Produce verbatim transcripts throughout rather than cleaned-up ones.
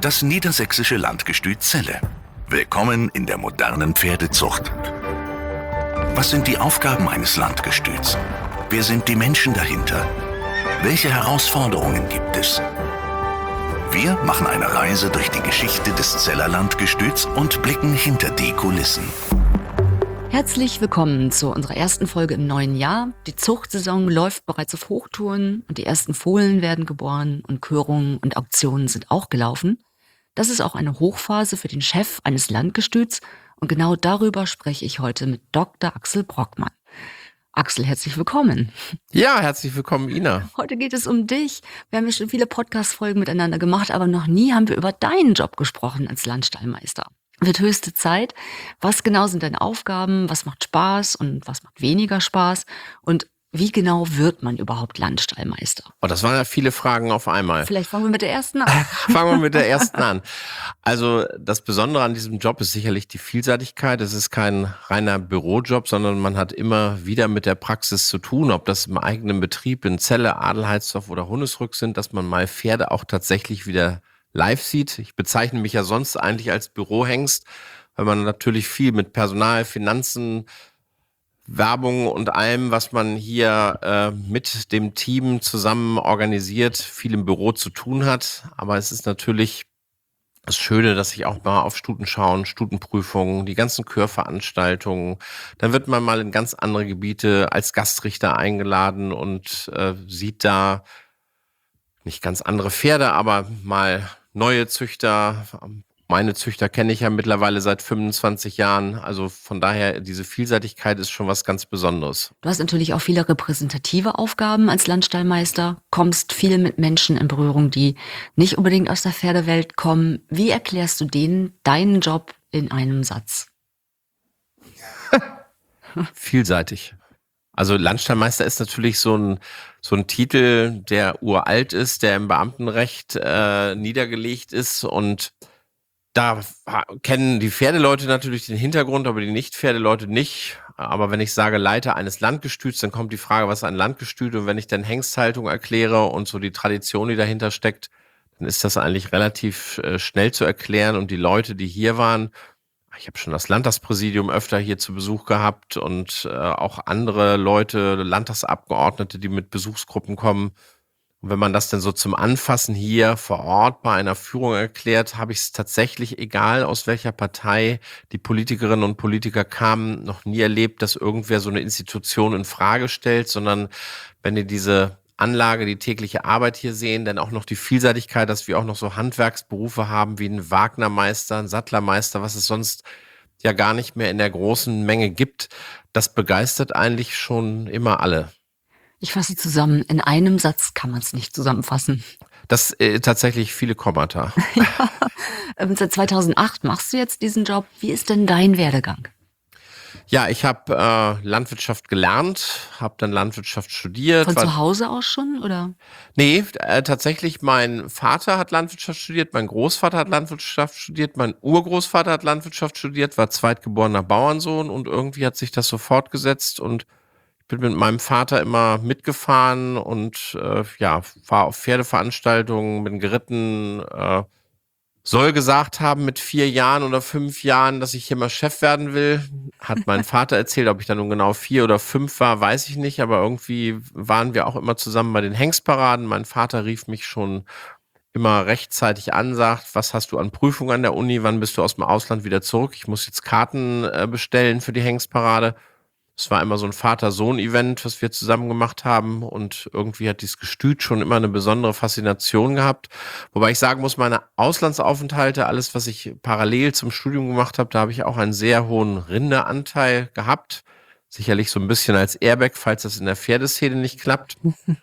Das niedersächsische Landgestüt Celle. Willkommen in der modernen Pferdezucht. Was sind die Aufgaben eines Landgestüts? Wer sind die Menschen dahinter? Welche Herausforderungen gibt es? Wir machen eine Reise durch die Geschichte des Celler Landgestüts und blicken hinter die Kulissen. Herzlich willkommen zu unserer ersten Folge im neuen Jahr. Die Zuchtsaison läuft bereits auf Hochtouren und die ersten Fohlen werden geboren und Körungen und Auktionen sind auch gelaufen. Das ist auch eine Hochphase für den Chef eines Landgestüts und genau darüber spreche ich heute mit Doktor Axel Brockmann. Axel, herzlich willkommen. Ja, herzlich willkommen, Ina. Heute geht es um dich. Wir haben ja schon viele Podcast-Folgen miteinander gemacht, aber noch nie haben wir über deinen Job gesprochen als Landstallmeister. Wird höchste Zeit. Was genau sind deine Aufgaben? Was macht Spaß und was macht weniger Spaß? Und wie genau wird man überhaupt Landstallmeister? Oh, das waren ja viele Fragen auf einmal. Vielleicht fangen wir mit der ersten an. Fangen wir mit der ersten an. Also das Besondere an diesem Job ist sicherlich die Vielseitigkeit. Es ist kein reiner Bürojob, sondern man hat immer wieder mit der Praxis zu tun, ob das im eigenen Betrieb in Celle, Adelheidsdorf oder Hunnesrück sind, dass man mal Pferde auch tatsächlich wieder live sieht. Ich bezeichne mich ja sonst eigentlich als Bürohengst, weil man natürlich viel mit Personal, Finanzen, Werbung und allem, was man hier äh, mit dem Team zusammen organisiert, viel im Büro zu tun hat. Aber es ist natürlich das Schöne, dass ich auch mal auf Stuten schauen, Stutenprüfungen, die ganzen Kürveranstaltungen. Dann wird man mal in ganz andere Gebiete als Gastrichter eingeladen und äh, sieht da nicht ganz andere Pferde, aber mal neue Züchter. Meine Züchter kenne ich ja mittlerweile seit fünfundzwanzig Jahren. Also von daher, diese Vielseitigkeit ist schon was ganz Besonderes. Du hast natürlich auch viele repräsentative Aufgaben als Landstallmeister, kommst viel mit Menschen in Berührung, die nicht unbedingt aus der Pferdewelt kommen. Wie erklärst du denen deinen Job in einem Satz? Vielseitig. Also Landstallmeister ist natürlich so ein so ein Titel, der uralt ist, der im Beamtenrecht äh, niedergelegt ist und da kennen die Pferdeleute natürlich den Hintergrund, aber die Nicht-Pferdeleute nicht. Aber wenn ich sage Leiter eines Landgestüts, dann kommt die Frage, was ist ein Landgestüt? Und wenn ich dann Hengsthaltung erkläre und so die Tradition, die dahinter steckt, dann ist das eigentlich relativ äh, schnell zu erklären. Und die Leute, die hier waren, ich habe schon das Landtagspräsidium öfter hier zu Besuch gehabt und äh, auch andere Leute, Landtagsabgeordnete, die mit Besuchsgruppen kommen. Und wenn man das denn so zum Anfassen hier vor Ort bei einer Führung erklärt, habe ich es tatsächlich, egal aus welcher Partei die Politikerinnen und Politiker kamen, noch nie erlebt, dass irgendwer so eine Institution in Frage stellt, sondern wenn die diese Anlage, die tägliche Arbeit hier sehen, dann auch noch die Vielseitigkeit, dass wir auch noch so Handwerksberufe haben wie ein Wagnermeister, ein Sattlermeister, was es sonst ja gar nicht mehr in der großen Menge gibt, das begeistert eigentlich schon immer alle. Ich fasse zusammen. In einem Satz kann man es nicht zusammenfassen. Das äh, tatsächlich viele Kommata. Ja. Ähm, seit zweitausendacht machst du jetzt diesen Job. Wie ist denn dein Werdegang? Ja, ich habe äh, Landwirtschaft gelernt, habe dann Landwirtschaft studiert. Von war, zu Hause aus schon, oder? Nee, äh, tatsächlich, mein Vater hat Landwirtschaft studiert, mein Großvater hat Landwirtschaft studiert, mein Urgroßvater hat Landwirtschaft studiert, war zweitgeborener Bauernsohn und irgendwie hat sich das so fortgesetzt und ich bin mit meinem Vater immer mitgefahren und äh, ja, war auf Pferdeveranstaltungen, bin geritten, äh, soll gesagt haben mit vier Jahren oder fünf Jahren, dass ich hier mal Chef werden will. Hat mein Vater erzählt, ob ich dann nun genau vier oder fünf war, weiß ich nicht, aber irgendwie waren wir auch immer zusammen bei den Hengstparaden. Mein Vater rief mich schon immer rechtzeitig an, sagt, was hast du an Prüfungen an der Uni, wann bist du aus dem Ausland wieder zurück? Ich muss jetzt Karten äh, bestellen für die Hengstparade. Es war immer so ein Vater-Sohn-Event, was wir zusammen gemacht haben und irgendwie hat dieses Gestüt schon immer eine besondere Faszination gehabt. Wobei ich sagen muss, meine Auslandsaufenthalte, alles, was ich parallel zum Studium gemacht habe, da habe ich auch einen sehr hohen Rinderanteil gehabt. Sicherlich so ein bisschen als Airbag, falls das in der Pferdeszene nicht klappt.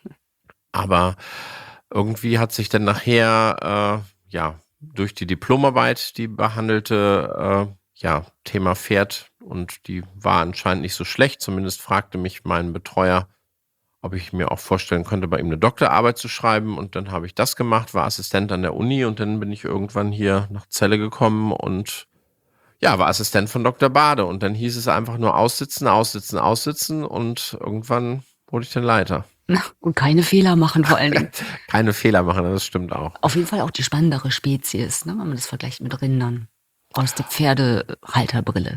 Aber irgendwie hat sich dann nachher, äh, ja, durch die Diplomarbeit, die behandelte, äh, ja, Thema Pferd und die war anscheinend nicht so schlecht. Zumindest fragte mich mein Betreuer, ob ich mir auch vorstellen könnte, bei ihm eine Doktorarbeit zu schreiben. Und dann habe ich das gemacht, war Assistent an der Uni und dann bin ich irgendwann hier nach Celle gekommen und ja, war Assistent von Doktor Bade. Und dann hieß es einfach nur aussitzen, aussitzen, aussitzen und irgendwann wurde ich dann Leiter. Und keine Fehler machen vor allen Dingen. Keine Fehler machen, das stimmt auch. Auf jeden Fall auch die spannendere Spezies, ne, wenn man das vergleicht mit Rindern. Aus der Pferdehalterbrille.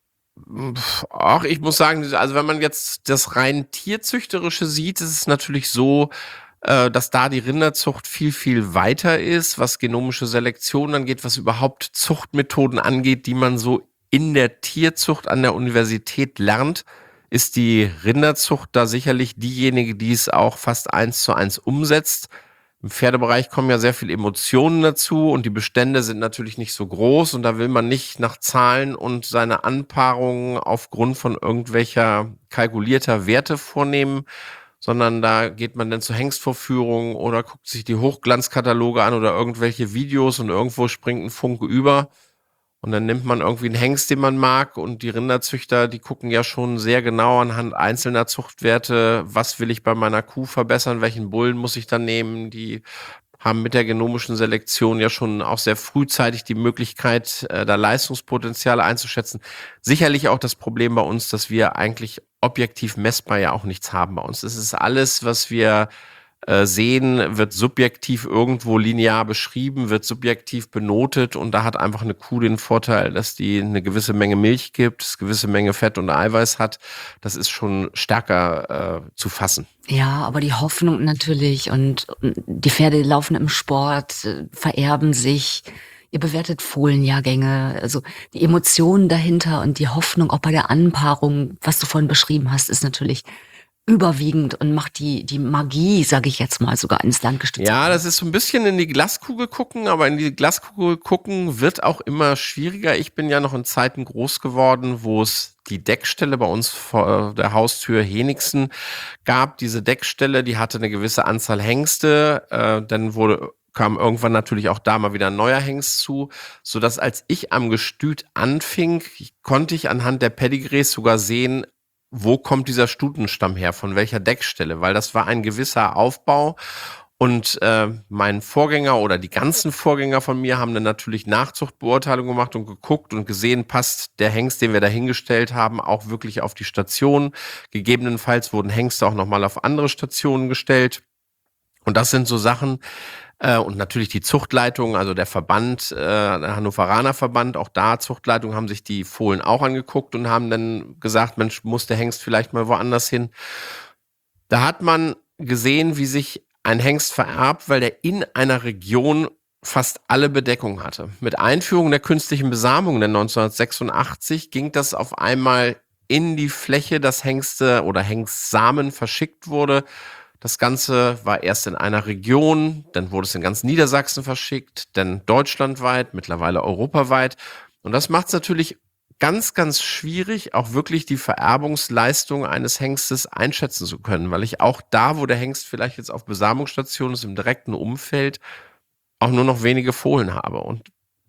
Ach, ich muss sagen, also wenn man jetzt das rein tierzüchterische sieht, ist es natürlich so, äh, dass da die Rinderzucht viel, viel weiter ist, was genomische Selektion angeht, was überhaupt Zuchtmethoden angeht, die man so in der Tierzucht an der Universität lernt, ist die Rinderzucht da sicherlich diejenige, die es auch fast eins zu eins umsetzt. Im Pferdebereich kommen ja sehr viele Emotionen dazu und die Bestände sind natürlich nicht so groß und da will man nicht nach Zahlen und seine Anpaarungen aufgrund von irgendwelcher kalkulierter Werte vornehmen, sondern da geht man dann zu Hengstvorführungen oder guckt sich die Hochglanzkataloge an oder irgendwelche Videos und irgendwo springt ein Funke über. Und dann nimmt man irgendwie einen Hengst, den man mag, und die Rinderzüchter, die gucken ja schon sehr genau anhand einzelner Zuchtwerte, was will ich bei meiner Kuh verbessern, welchen Bullen muss ich dann nehmen. Die haben mit der genomischen Selektion ja schon auch sehr frühzeitig die Möglichkeit, äh, da Leistungspotenziale einzuschätzen. Sicherlich auch das Problem bei uns, dass wir eigentlich objektiv messbar ja auch nichts haben bei uns. Das ist alles, was wir äh, sehen, wird subjektiv irgendwo linear beschrieben, wird subjektiv benotet und da hat einfach eine Kuh den Vorteil, dass die eine gewisse Menge Milch gibt, eine gewisse Menge Fett und Eiweiß hat. Das ist schon stärker äh, zu fassen. Ja, aber die Hoffnung natürlich und die Pferde laufen im Sport, äh, vererben sich. Ihr bewertet Fohlenjahrgänge, also die Emotionen dahinter und die Hoffnung auch bei der Anpaarung, was du vorhin beschrieben hast, ist natürlich überwiegend und macht die die Magie, sage ich jetzt mal, sogar eines Landgestützes. Ja, das ist so ein bisschen in die Glaskugel gucken, aber in die Glaskugel gucken wird auch immer schwieriger. Ich bin ja noch in Zeiten groß geworden, wo es die Deckstelle bei uns vor der Haustür Henigsen gab. Diese Deckstelle, die hatte eine gewisse Anzahl Hengste, äh, dann wurde kam irgendwann natürlich auch da mal wieder ein neuer Hengst zu, sodass als ich am Gestüt anfing, konnte ich anhand der Pedigrees sogar sehen, wo kommt dieser Stutenstamm her, von welcher Deckstelle, weil das war ein gewisser Aufbau und äh, mein Vorgänger oder die ganzen Vorgänger von mir haben dann natürlich Nachzuchtbeurteilung gemacht und geguckt und gesehen, passt der Hengst, den wir da hingestellt haben, auch wirklich auf die Station. Gegebenenfalls wurden Hengste auch nochmal auf andere Stationen gestellt und das sind so Sachen, Äh, und natürlich die Zuchtleitung, also der Verband, äh, der Hannoveraner Verband, auch da Zuchtleitung, haben sich die Fohlen auch angeguckt und haben dann gesagt, Mensch, muss der Hengst vielleicht mal woanders hin. Da hat man gesehen, wie sich ein Hengst vererbt, weil der in einer Region fast alle Bedeckung hatte. Mit Einführung der künstlichen Besamung in neunzehnhundertsechsundachtzig ging das auf einmal in die Fläche, dass Hengste oder Hengstsamen verschickt wurde. Das Ganze war erst in einer Region, dann wurde es in ganz Niedersachsen verschickt, dann deutschlandweit, mittlerweile europaweit. Und das macht es natürlich ganz, ganz schwierig, auch wirklich die Vererbungsleistung eines Hengstes einschätzen zu können, weil ich auch da, wo der Hengst vielleicht jetzt auf Besamungsstation ist, im direkten Umfeld, auch nur noch wenige Fohlen habe. Und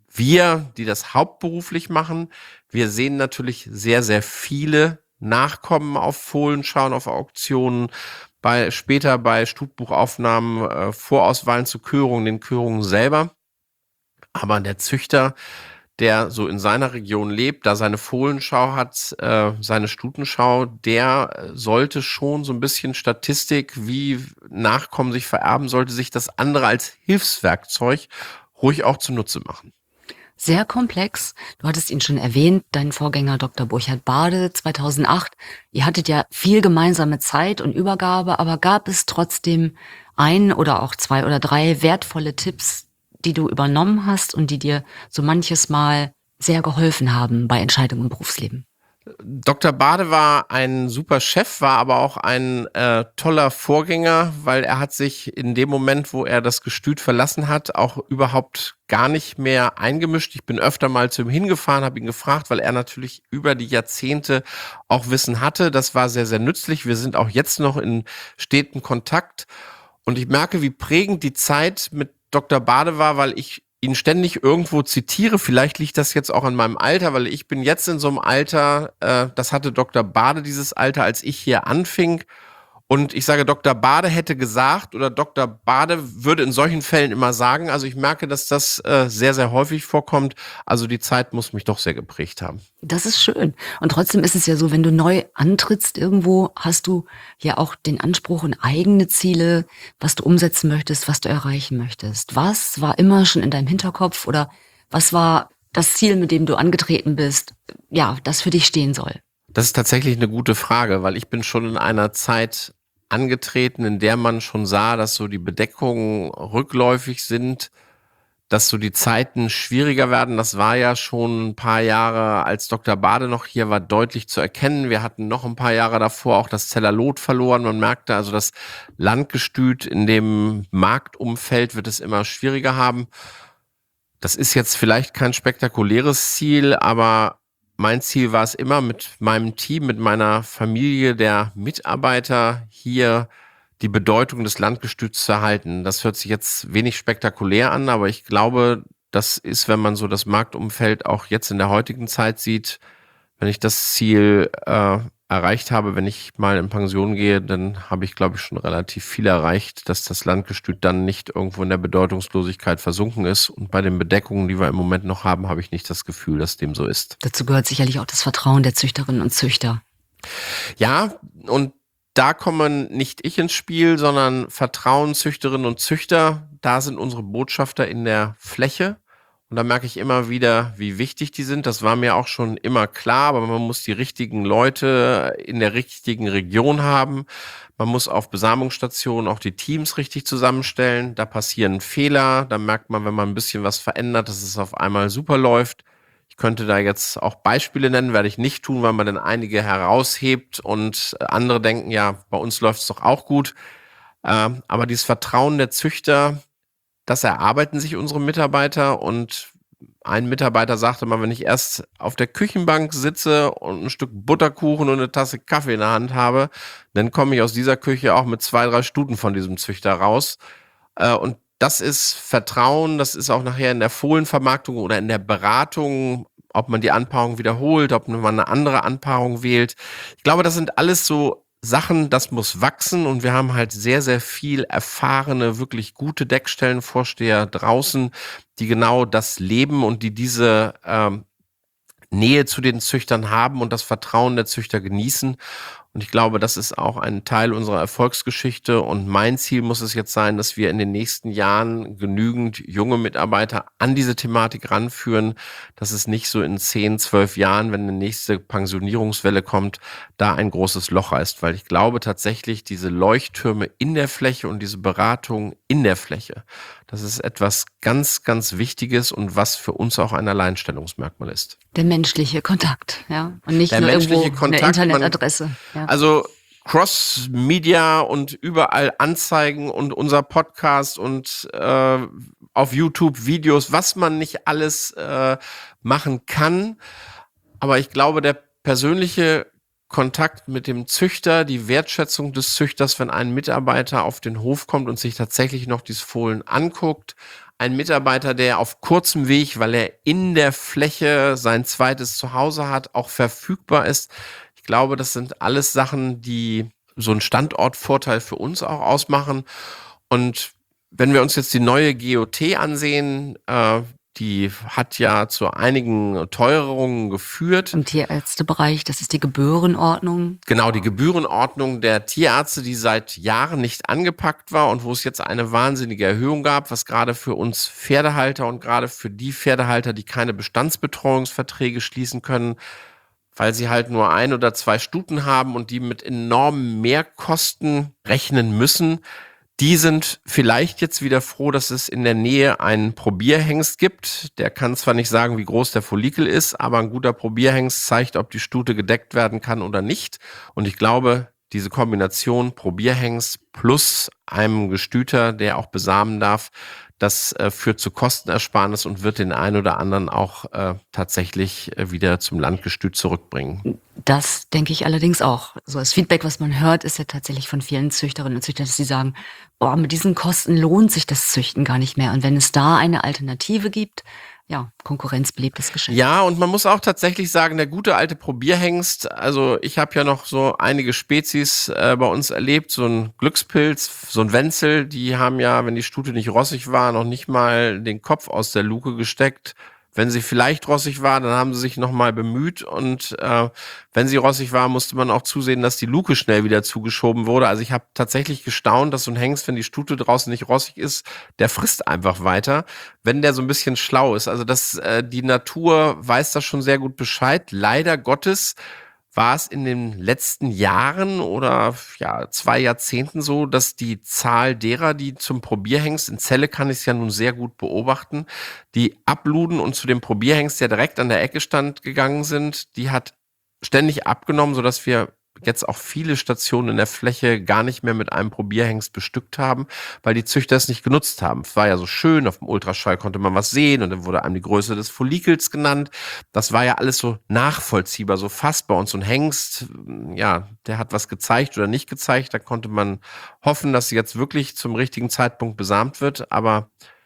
wir, die das hauptberuflich machen, wir sehen natürlich sehr, sehr viele Nachkommen auf Fohlen, schauen auf Auktionen, bei, später bei Stutbuchaufnahmen, äh, Vorauswahlen zu Körungen, den Körungen selber. Aber der Züchter, der so in seiner Region lebt, da seine Fohlenschau hat, äh, seine Stutenschau, der sollte schon so ein bisschen Statistik, wie Nachkommen sich vererben, sollte sich das andere als Hilfswerkzeug ruhig auch zunutze machen. Sehr komplex. Du hattest ihn schon erwähnt, dein Vorgänger Doktor Burchard Bade zweitausendacht. Ihr hattet ja viel gemeinsame Zeit und Übergabe, aber gab es trotzdem ein oder auch zwei oder drei wertvolle Tipps, die du übernommen hast und die dir so manches Mal sehr geholfen haben bei Entscheidungen im Berufsleben? Doktor Bade war ein super Chef, war aber auch ein äh, toller Vorgänger, weil er hat sich in dem Moment, wo er das Gestüt verlassen hat, auch überhaupt gar nicht mehr eingemischt. Ich bin öfter mal zu ihm hingefahren, habe ihn gefragt, weil er natürlich über die Jahrzehnte auch Wissen hatte. Das war sehr, sehr nützlich. Wir sind auch jetzt noch in stetem Kontakt und ich merke, wie prägend die Zeit mit Doktor Bade war, weil ich ihn ständig irgendwo zitiere. Vielleicht liegt das jetzt auch an meinem Alter, weil ich bin jetzt in so einem Alter, äh, das hatte Doktor Bade dieses Alter, als ich hier anfing. Und ich sage, Doktor Bade hätte gesagt oder Doktor Bade würde in solchen Fällen immer sagen. Also ich merke, dass das äh, sehr, sehr häufig vorkommt. Also die Zeit muss mich doch sehr geprägt haben. Das ist schön. Und trotzdem ist es ja so, wenn du neu antrittst irgendwo, hast du ja auch den Anspruch und eigene Ziele, was du umsetzen möchtest, was du erreichen möchtest. Was war immer schon in deinem Hinterkopf oder was war das Ziel, mit dem du angetreten bist, ja, das für dich stehen soll? Das ist tatsächlich eine gute Frage, weil ich bin schon in einer Zeit angetreten, in der man schon sah, dass so die Bedeckungen rückläufig sind, dass so die Zeiten schwieriger werden. Das war ja schon ein paar Jahre, als Doktor Bade noch hier war, deutlich zu erkennen. Wir hatten noch ein paar Jahre davor auch das Zellalot verloren. Man merkte also, das Landgestüt in dem Marktumfeld wird es immer schwieriger haben. Das ist jetzt vielleicht kein spektakuläres Ziel, aber mein Ziel war es immer, mit meinem Team, mit meiner Familie der Mitarbeiter hier die Bedeutung des Landgestüts zu erhalten. Das hört sich jetzt wenig spektakulär an, aber ich glaube, das ist, wenn man so das Marktumfeld auch jetzt in der heutigen Zeit sieht, wenn ich das Ziel äh, erreicht habe, wenn ich mal in Pension gehe, dann habe ich, glaube ich, schon relativ viel erreicht, dass das Landgestüt dann nicht irgendwo in der Bedeutungslosigkeit versunken ist. Und bei den Bedeckungen, die wir im Moment noch haben, habe ich nicht das Gefühl, dass dem so ist. Dazu gehört sicherlich auch das Vertrauen der Züchterinnen und Züchter. Ja, und da kommen nicht ich ins Spiel, sondern Vertrauen, Züchterinnen und Züchter. Da sind unsere Botschafter in der Fläche. Und da merke ich immer wieder, wie wichtig die sind. Das war mir auch schon immer klar, aber man muss die richtigen Leute in der richtigen Region haben. Man muss auf Besamungsstationen auch die Teams richtig zusammenstellen. Da passieren Fehler. Da merkt man, wenn man ein bisschen was verändert, dass es auf einmal super läuft. Ich könnte da jetzt auch Beispiele nennen, werde ich nicht tun, weil man dann einige heraushebt und andere denken, ja, bei uns läuft es doch auch gut. Ähm, aber dieses Vertrauen der Züchter, das erarbeiten sich unsere Mitarbeiter. Und ein Mitarbeiter sagte mal, wenn ich erst auf der Küchenbank sitze und ein Stück Butterkuchen und eine Tasse Kaffee in der Hand habe, dann komme ich aus dieser Küche auch mit zwei, drei Stuten von diesem Züchter raus. Äh, und das ist Vertrauen, das ist auch nachher in der Fohlenvermarktung oder in der Beratung, ob man die Anpaarung wiederholt, ob man eine andere Anpaarung wählt. Ich glaube, das sind alles so Sachen, das muss wachsen und wir haben halt sehr, sehr viel erfahrene, wirklich gute Deckstellenvorsteher draußen, die genau das leben und die diese ähm, Nähe zu den Züchtern haben und das Vertrauen der Züchter genießen. Und ich glaube, das ist auch ein Teil unserer Erfolgsgeschichte. Und mein Ziel muss es jetzt sein, dass wir in den nächsten Jahren genügend junge Mitarbeiter an diese Thematik ranführen, dass es nicht so in zehn, zwölf Jahren, wenn eine nächste Pensionierungswelle kommt, da ein großes Loch reißt. Weil ich glaube tatsächlich, diese Leuchttürme in der Fläche und diese Beratung in der Fläche, das ist etwas ganz, ganz Wichtiges und was für uns auch ein Alleinstellungsmerkmal ist. Der menschliche Kontakt, ja. Und nicht Der nur menschliche irgendwo Kontakt, eine Internetadresse. Man, ja. Also Cross-Media und überall Anzeigen und unser Podcast und äh, auf YouTube Videos, was man nicht alles äh, machen kann. Aber ich glaube, der persönliche Kontakt mit dem Züchter, die Wertschätzung des Züchters, wenn ein Mitarbeiter auf den Hof kommt und sich tatsächlich noch dieses Fohlen anguckt, ein Mitarbeiter, der auf kurzem Weg, weil er in der Fläche sein zweites Zuhause hat, auch verfügbar ist. Ich glaube, das sind alles Sachen, die so einen Standortvorteil für uns auch ausmachen. Und wenn wir uns jetzt die neue G O T ansehen, äh, die hat ja zu einigen Teuerungen geführt. Im Tierärztebereich, das ist die Gebührenordnung. Genau, die Gebührenordnung der Tierärzte, die seit Jahren nicht angepackt war und wo es jetzt eine wahnsinnige Erhöhung gab, was gerade für uns Pferdehalter und gerade für die Pferdehalter, die keine Bestandsbetreuungsverträge schließen können, weil sie halt nur ein oder zwei Stuten haben und die mit enormen Mehrkosten rechnen müssen, die sind vielleicht jetzt wieder froh, dass es in der Nähe einen Probierhengst gibt. Der kann zwar nicht sagen, wie groß der Follikel ist, aber ein guter Probierhengst zeigt, ob die Stute gedeckt werden kann oder nicht. Und ich glaube, diese Kombination Probierhengst plus einem Gestüter, der auch besamen darf, das äh, führt zu Kostenersparnis und wird den einen oder anderen auch äh, tatsächlich äh, wieder zum Landgestüt zurückbringen. Das denke ich allerdings auch. So das Feedback, was man hört, ist ja tatsächlich von vielen Züchterinnen und Züchtern, dass sie sagen, boah, mit diesen Kosten lohnt sich das Züchten gar nicht mehr. Und wenn es da eine Alternative gibt, ja, konkurrenzbelebtes Geschäft. Ja, und man muss auch tatsächlich sagen, der gute alte Probierhengst, also ich habe ja noch so einige Spezies äh, bei uns erlebt, so ein Glückspilz, so ein Wenzel, die haben ja, wenn die Stute nicht rossig war, noch nicht mal den Kopf aus der Luke gesteckt. Wenn sie vielleicht rossig war, dann haben sie sich nochmal bemüht und äh, wenn sie rossig war, musste man auch zusehen, dass die Luke schnell wieder zugeschoben wurde. Also ich habe tatsächlich gestaunt, dass so ein Hengst, wenn die Stute draußen nicht rossig ist, der frisst einfach weiter, wenn der so ein bisschen schlau ist. Also das, äh, die Natur weiß da schon sehr gut Bescheid. Leider Gottes war es in den letzten Jahren oder ja zwei Jahrzehnten so, dass die Zahl derer, die zum Probierhengst, in Celle kann ich es ja nun sehr gut beobachten, die abluden und zu dem Probierhengst, der direkt an der Ecke stand, gegangen sind, die hat ständig abgenommen, sodass wir jetzt auch viele Stationen in der Fläche gar nicht mehr mit einem Probierhengst bestückt haben, weil die Züchter es nicht genutzt haben. Es war ja so schön, auf dem Ultraschall konnte man was sehen und dann wurde einem die Größe des Follikels genannt. Das war ja alles so nachvollziehbar, so fassbar. Und so ein Hengst, ja, der hat was gezeigt oder nicht gezeigt. Da konnte man hoffen, dass sie jetzt wirklich zum richtigen Zeitpunkt besamt wird. Aber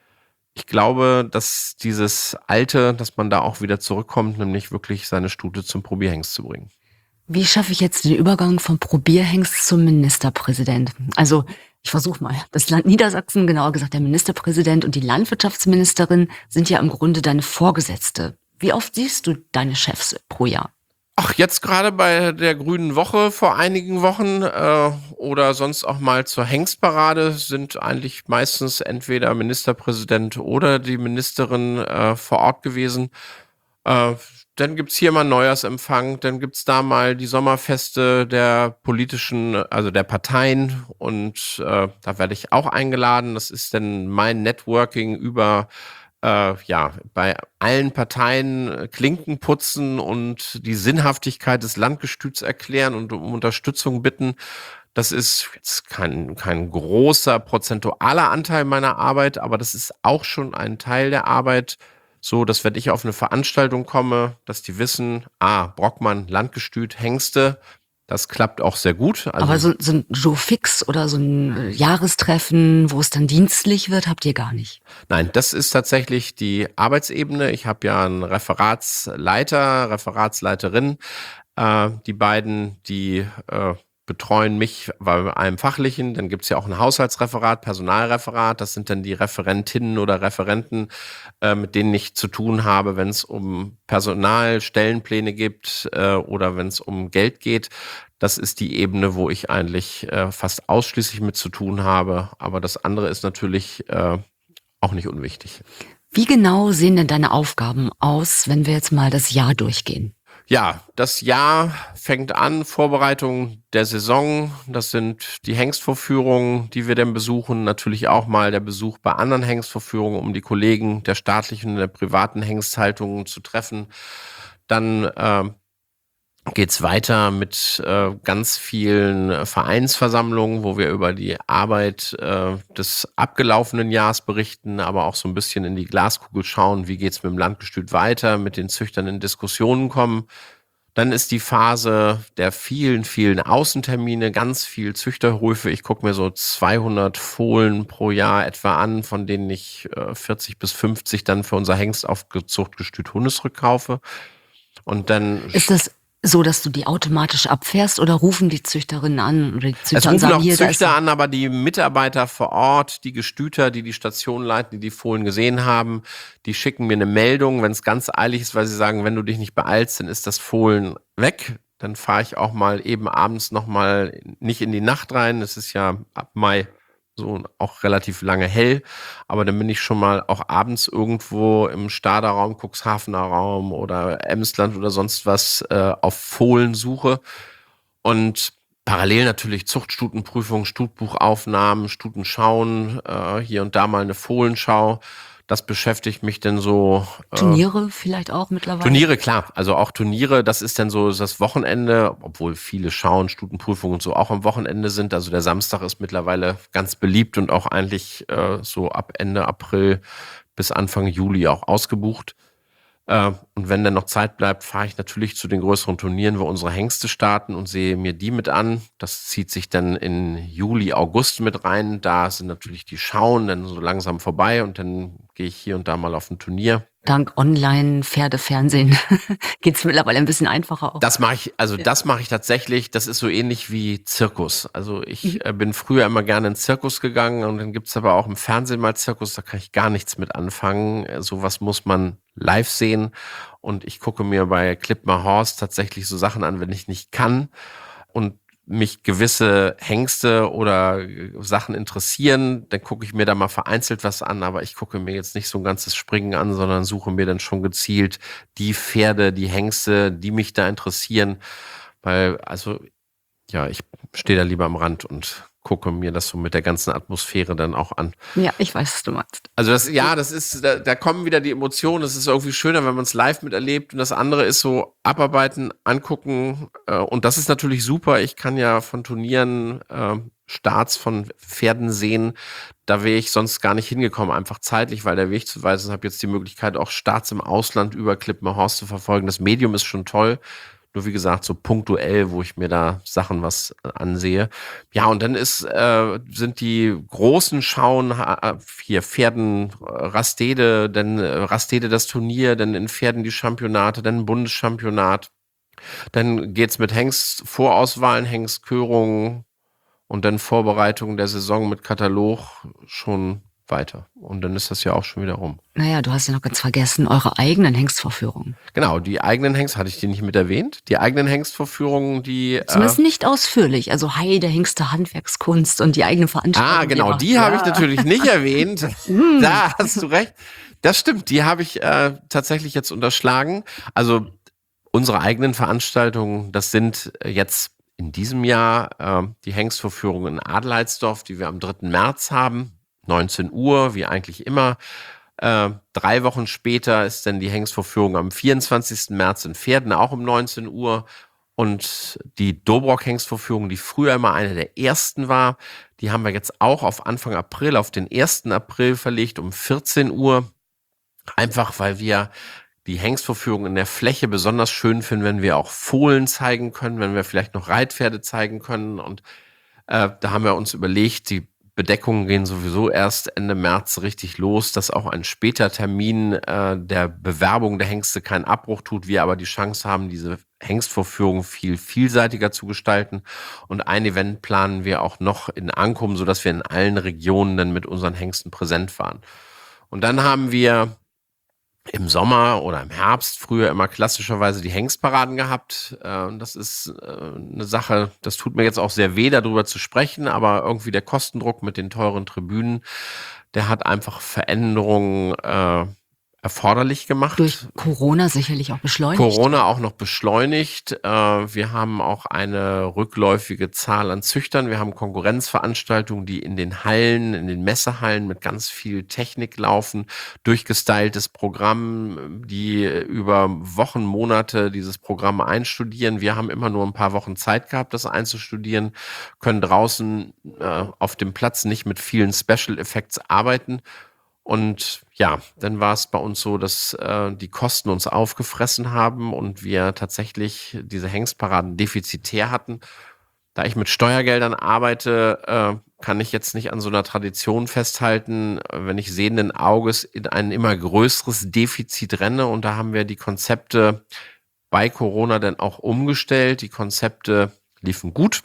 ich glaube, dass dieses Alte, dass man da auch wieder zurückkommt, nämlich wirklich seine Stute zum Probierhengst zu bringen. Wie schaffe ich jetzt den Übergang vom Probierhengst zum Ministerpräsident? Also ich versuche mal. Das Land Niedersachsen, genauer gesagt der Ministerpräsident und die Landwirtschaftsministerin sind ja im Grunde deine Vorgesetzte. Wie oft siehst du deine Chefs pro Jahr? Ach, jetzt gerade bei der Grünen Woche vor einigen Wochen äh, oder sonst auch mal zur Hengstparade sind eigentlich meistens entweder Ministerpräsident oder die Ministerin äh, vor Ort gewesen. Äh, Dann gibt's hier mal einen Neujahrsempfang, dann gibt's da mal die Sommerfeste der politischen, also der Parteien und äh, da werde ich auch eingeladen. Das ist dann mein Networking über, äh, ja, bei allen Parteien äh, Klinken putzen und die Sinnhaftigkeit des Landgestüts erklären und um Unterstützung bitten. Das ist jetzt kein, kein großer prozentualer Anteil meiner Arbeit, aber das ist auch schon ein Teil der Arbeit, so, dass wenn ich auf eine Veranstaltung komme, dass die wissen, ah, Brockmann, Landgestüt, Hengste, das klappt auch sehr gut. Also, Aber so, so ein Joe Fix oder so ein äh, Jahrestreffen, wo es dann dienstlich wird, habt ihr gar nicht. nein, das ist tatsächlich die Arbeitsebene. Ich habe ja einen Referatsleiter, Referatsleiterin. Äh, die beiden, die äh, betreuen mich bei einem fachlichen. Dann gibt's ja auch ein Haushaltsreferat, Personalreferat. Das sind dann die Referentinnen oder Referenten, äh, mit denen ich zu tun habe, wenn es um Personal, Stellenpläne gibt äh, oder wenn es um Geld geht. Das ist die Ebene, wo ich eigentlich äh, fast ausschließlich mit zu tun habe. Aber das andere ist natürlich äh, auch nicht unwichtig. Wie genau sehen denn deine Aufgaben aus, wenn wir jetzt mal das Jahr durchgehen? Ja, das Jahr fängt an, Vorbereitung der Saison. Das sind die Hengstvorführungen, die wir dann besuchen. Natürlich auch mal der Besuch bei anderen Hengstvorführungen, um die Kollegen der staatlichen und der privaten Hengsthaltungen zu treffen. Dann äh, geht's weiter mit äh, ganz vielen Vereinsversammlungen, wo wir über die Arbeit äh, des abgelaufenen Jahres berichten, aber auch so ein bisschen in die Glaskugel schauen, wie geht's mit dem Landgestüt weiter, mit den Züchtern in Diskussionen kommen. Dann ist die Phase der vielen, vielen Außentermine, ganz viel Züchterhöfe. Ich gucke mir so zweihundert Fohlen pro Jahr etwa an, von denen ich äh, vierzig bis fünfzig dann für unser Hengstaufzuchtgestüt Hundesrück kaufe. Und dann Ist das so, dass du die automatisch abfährst oder rufen die Züchterinnen an oder die Es Züchter und rufen sagen, auch hier, da ist Züchter an, aber die Mitarbeiter vor Ort, die Gestüter, die die Station leiten, die die Fohlen gesehen haben, die schicken mir eine Meldung, wenn es ganz eilig ist, weil sie sagen, wenn du dich nicht beeilst, dann ist das Fohlen weg. Dann fahre ich auch mal eben abends nochmal nicht in die Nacht rein. Es ist ja ab Mai so auch relativ lange hell, aber dann bin ich schon mal auch abends irgendwo im Staderraum, Cuxhavener Raum oder Emsland oder sonst was äh, auf Fohlensuche. Und parallel natürlich Zuchtstutenprüfung, Stutbuchaufnahmen, Stutenschauen, äh, hier und da mal eine Fohlenschau. Das beschäftigt mich denn so. Äh, Turniere vielleicht auch mittlerweile? Turniere, klar. Also auch Turniere, das ist dann so das Wochenende, obwohl viele Schauen, Stutenprüfungen und so auch am Wochenende sind. Also der Samstag ist mittlerweile ganz beliebt und auch eigentlich äh, so ab Ende April bis Anfang Juli auch ausgebucht. Äh, und wenn dann noch Zeit bleibt, fahre ich natürlich zu den größeren Turnieren, wo unsere Hengste starten und sehe mir die mit an. Das zieht sich dann in Juli, August mit rein. Da sind natürlich die Schauen dann so langsam vorbei und dann gehe ich hier und da mal auf ein Turnier. dank Online-Pferdefernsehen geht's mittlerweile ein bisschen einfacher auch. Das mache ich, also das mache ich tatsächlich, das ist so ähnlich wie Zirkus. Also ich äh, bin früher immer gerne in den Zirkus gegangen und dann gibt's aber auch im Fernsehen mal Zirkus, da kann ich gar nichts mit anfangen. Äh, Sowas muss man live sehen und ich gucke mir bei Clip My Horse tatsächlich so Sachen an, wenn ich nicht kann und mich gewisse Hengste oder äh, Sachen interessieren, dann gucke ich mir da mal vereinzelt was an, aber ich gucke mir jetzt nicht so ein ganzes Springen an, sondern suche mir dann schon gezielt die Pferde, die Hengste, die mich da interessieren, weil, also, ja, ich stehe da lieber am Rand und gucke mir das so mit der ganzen Atmosphäre dann auch an. Ja, ich weiß, was du meinst. Also das, ja, das ist, da, da kommen wieder die Emotionen. Es ist irgendwie schöner, wenn man es live miterlebt. Und das andere ist so abarbeiten, angucken. Äh, und das ist natürlich super. Ich kann ja von Turnieren äh, Starts von Pferden sehen. Da wäre ich sonst gar nicht hingekommen, einfach zeitlich, weil der Weg zu weit ist. Ich habe jetzt die Möglichkeit, auch Starts im Ausland über Clip My Horse zu verfolgen. Das Medium ist schon toll. Nur wie gesagt, so punktuell, wo ich mir da Sachen was äh, ansehe. Ja, und dann ist, äh, sind die großen Schauen, ha- hier Pferden, äh, Rastede, dann äh, Rastede das Turnier, dann in Pferden die Championate, dann ein Bundeschampionat. Dann geht's mit Hengstvorauswahlen, Hengstkörungen und dann Vorbereitung der Saison mit Katalog schon weiter. Und dann ist das ja auch schon wieder rum. Naja, du hast ja noch ganz vergessen, eure eigenen Hengstvorführungen. Genau, die eigenen Hengst, hatte ich die nicht mit erwähnt? Die eigenen Hengstvorführungen, die... Zumindest äh, nicht ausführlich. Also Heide, Hengste, Handwerkskunst und die eigene Veranstaltung. Ah, genau, ihrer- die habe ich natürlich nicht erwähnt. Da hast du recht. Das stimmt, die habe ich äh, tatsächlich jetzt unterschlagen. Also unsere eigenen Veranstaltungen, das sind äh, jetzt in diesem Jahr äh, die Hengstvorführungen in Adelheidsdorf, die wir am dritten März haben, neunzehn Uhr, wie eigentlich immer. Äh, drei Wochen später ist dann die Hengstvorführung am vierundzwanzigsten März in Pferden, auch um neunzehn Uhr. Und die Dobrock-Hengstvorführung, die früher immer eine der ersten war, die haben wir jetzt auch auf Anfang April, auf den ersten April verlegt um vierzehn Uhr. Einfach weil wir die Hengstvorführung in der Fläche besonders schön finden, wenn wir auch Fohlen zeigen können, wenn wir vielleicht noch Reitpferde zeigen können. Und äh, da haben wir uns überlegt, die Bedeckungen gehen sowieso erst Ende März richtig los, dass auch ein später Termin äh, der Bewerbung der Hengste keinen Abbruch tut, wir aber die Chance haben, diese Hengstvorführung viel vielseitiger zu gestalten. Und ein Event planen wir auch noch in Ankum, sodass wir in allen Regionen dann mit unseren Hengsten präsent waren. Und dann haben wir im Sommer oder im Herbst früher immer klassischerweise die Hengstparaden gehabt. Äh, Das ist äh, eine Sache, das tut mir jetzt auch sehr weh, darüber zu sprechen, aber irgendwie der Kostendruck mit den teuren Tribünen, der hat einfach Veränderungen äh, erforderlich gemacht. Durch Corona sicherlich auch beschleunigt. Corona auch noch beschleunigt. Äh, Wir haben auch eine rückläufige Zahl an Züchtern. Wir haben Konkurrenzveranstaltungen, die in den Hallen, in den Messehallen mit ganz viel Technik laufen. Durchgestyltes Programm, die über Wochen, Monate dieses Programm einstudieren. Wir haben immer nur ein paar Wochen Zeit gehabt, das einzustudieren, können draußen äh, auf dem Platz nicht mit vielen Special Effects arbeiten. Und ja, dann war es bei uns so, dass äh, die Kosten uns aufgefressen haben und wir tatsächlich diese Hengstparaden defizitär hatten. Da ich mit Steuergeldern arbeite, äh, kann ich jetzt nicht an so einer Tradition festhalten, wenn ich sehenden Auges in ein immer größeres Defizit renne. Und da haben wir die Konzepte bei Corona dann auch umgestellt. Die Konzepte liefen gut.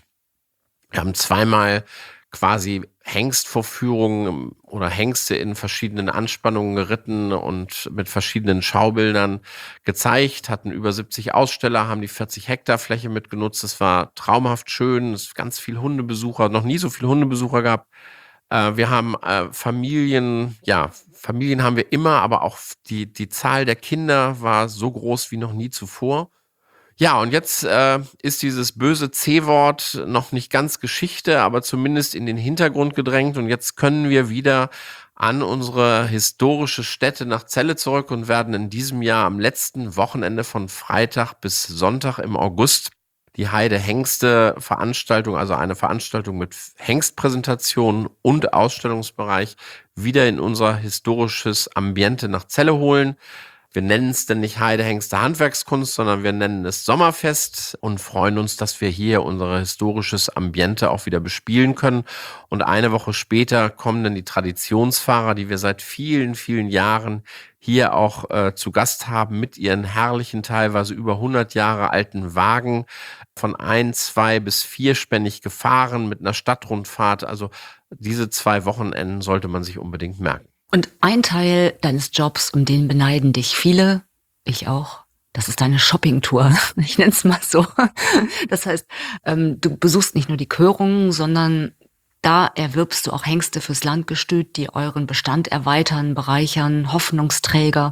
Wir haben zweimal quasi Hengstvorführungen oder Hengste in verschiedenen Anspannungen geritten und mit verschiedenen Schaubildern gezeigt, hatten über siebzig Aussteller, haben die vierzig Hektar Fläche mitgenutzt. Es war traumhaft schön, es ganz viel Hundebesucher, noch nie so viele Hundebesucher gehabt. Äh, wir haben äh, Familien, ja, Familien haben wir immer, aber auch die, die Zahl der Kinder war so groß wie noch nie zuvor. Ja, und jetzt äh, ist dieses böse C-Wort noch nicht ganz Geschichte, aber zumindest in den Hintergrund gedrängt. Und jetzt können wir wieder an unsere historische Stätte nach Celle zurück und werden in diesem Jahr am letzten Wochenende von Freitag bis Sonntag im August die Heide Hengste Veranstaltung, also eine Veranstaltung mit Hengstpräsentation und Ausstellungsbereich, wieder in unser historisches Ambiente nach Celle holen. Wir nennen es denn nicht Heidehengste Handwerkskunst, sondern wir nennen es Sommerfest und freuen uns, dass wir hier unser historisches Ambiente auch wieder bespielen können. Und eine Woche später kommen dann die Traditionsfahrer, die wir seit vielen, vielen Jahren hier auch äh, zu Gast haben, mit ihren herrlichen, teilweise über hundert Jahre alten Wagen, von ein, zwei bis vierspännig gefahren mit einer Stadtrundfahrt. Also diese zwei Wochenenden sollte man sich unbedingt merken. Und ein Teil deines Jobs, um den beneiden dich viele, ich auch, das ist deine Shoppingtour. Ich nenne es mal so. Das heißt, ähm, du besuchst nicht nur die Körungen, sondern da erwirbst du auch Hengste fürs Landgestüt, die euren Bestand erweitern, bereichern, Hoffnungsträger.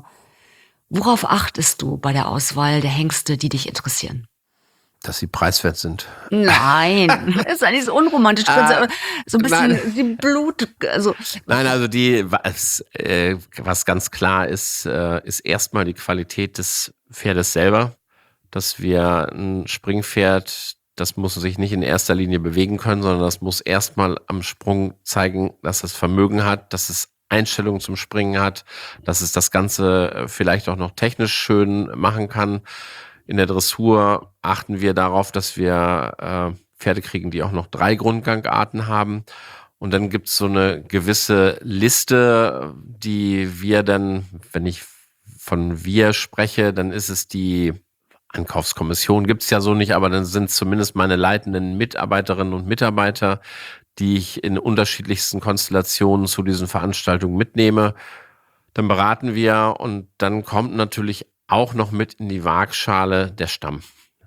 Worauf achtest du bei der Auswahl der Hengste, die dich interessieren? Dass sie preiswert sind. Nein, das ist eigentlich so unromantisch. Ah, so ein bisschen nein. die Blut, also. Nein, also die, was, äh, was ganz klar ist, äh, ist erstmal die Qualität des Pferdes selber. Dass wir ein Springpferd, das muss sich nicht in erster Linie bewegen können, sondern das muss erstmal am Sprung zeigen, dass es Vermögen hat, dass es Einstellungen zum Springen hat, dass es das Ganze vielleicht auch noch technisch schön machen kann. In der Dressur achten wir darauf, dass wir äh, Pferde kriegen, die auch noch drei Grundgangarten haben. Und dann gibt es so eine gewisse Liste, die wir dann, wenn ich von wir spreche, dann ist es die Ankaufskommission, gibt es ja so nicht, aber dann sind zumindest meine leitenden Mitarbeiterinnen und Mitarbeiter, die ich in unterschiedlichsten Konstellationen zu diesen Veranstaltungen mitnehme. Dann beraten wir und dann kommt natürlich auch noch mit in die Waagschale der Stamm.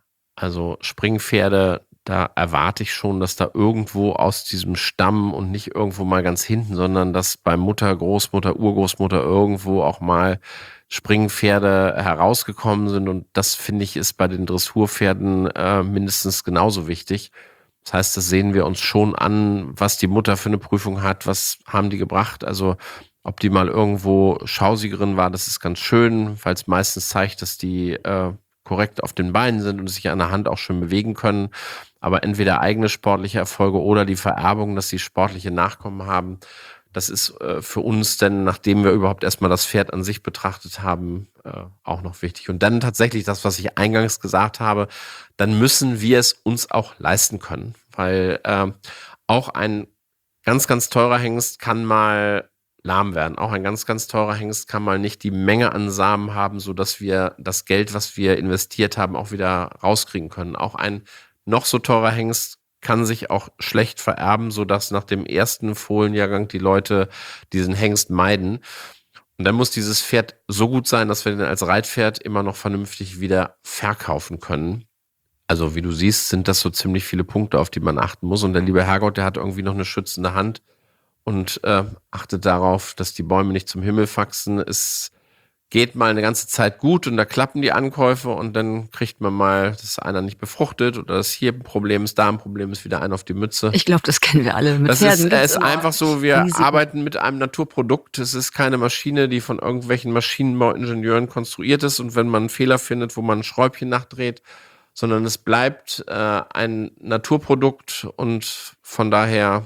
Also Springpferde, da erwarte ich schon, dass da irgendwo aus diesem Stamm und nicht irgendwo mal ganz hinten, sondern dass bei Mutter, Großmutter, Urgroßmutter irgendwo auch mal Springpferde herausgekommen sind. Und das, finde ich, ist bei den Dressurpferden äh, mindestens genauso wichtig. Das heißt, das sehen wir uns schon an, was die Mutter für eine Prüfung hat, was haben die gebracht. Also ob die mal irgendwo Schausiegerin war, das ist ganz schön, weil es meistens zeigt, dass die äh, korrekt auf den Beinen sind und sich an der Hand auch schön bewegen können. Aber entweder eigene sportliche Erfolge oder die Vererbung, dass sie sportliche Nachkommen haben, das ist äh, für uns denn, nachdem wir überhaupt erstmal das Pferd an sich betrachtet haben, äh, auch noch wichtig. Und dann tatsächlich das, was ich eingangs gesagt habe, dann müssen wir es uns auch leisten können. Weil äh, auch ein ganz, ganz teurer Hengst kann mal lahm werden. Auch ein ganz, ganz teurer Hengst kann mal nicht die Menge an Samen haben, sodass wir das Geld, was wir investiert haben, auch wieder rauskriegen können. Auch ein noch so teurer Hengst kann sich auch schlecht vererben, sodass nach dem ersten Fohlenjahrgang die Leute diesen Hengst meiden. Und dann muss dieses Pferd so gut sein, dass wir den als Reitpferd immer noch vernünftig wieder verkaufen können. Also wie du siehst, sind das so ziemlich viele Punkte, auf die man achten muss. Und der liebe Herrgott, der hat irgendwie noch eine schützende Hand und äh, achtet darauf, dass die Bäume nicht zum Himmel wachsen. Es geht mal eine ganze Zeit gut und da klappen die Ankäufe und dann kriegt man mal, dass einer nicht befruchtet oder dass hier ein Problem ist, da ein Problem ist, wieder ein auf die Mütze. Ich glaube, das kennen wir alle mit das Pferden. ist, es ist einfach so, wir Risiken. arbeiten mit einem Naturprodukt. Es ist keine Maschine, die von irgendwelchen Maschinenbauingenieuren konstruiert ist und wenn man einen Fehler findet, wo man ein Schräubchen nachdreht, sondern es bleibt äh, ein Naturprodukt und von daher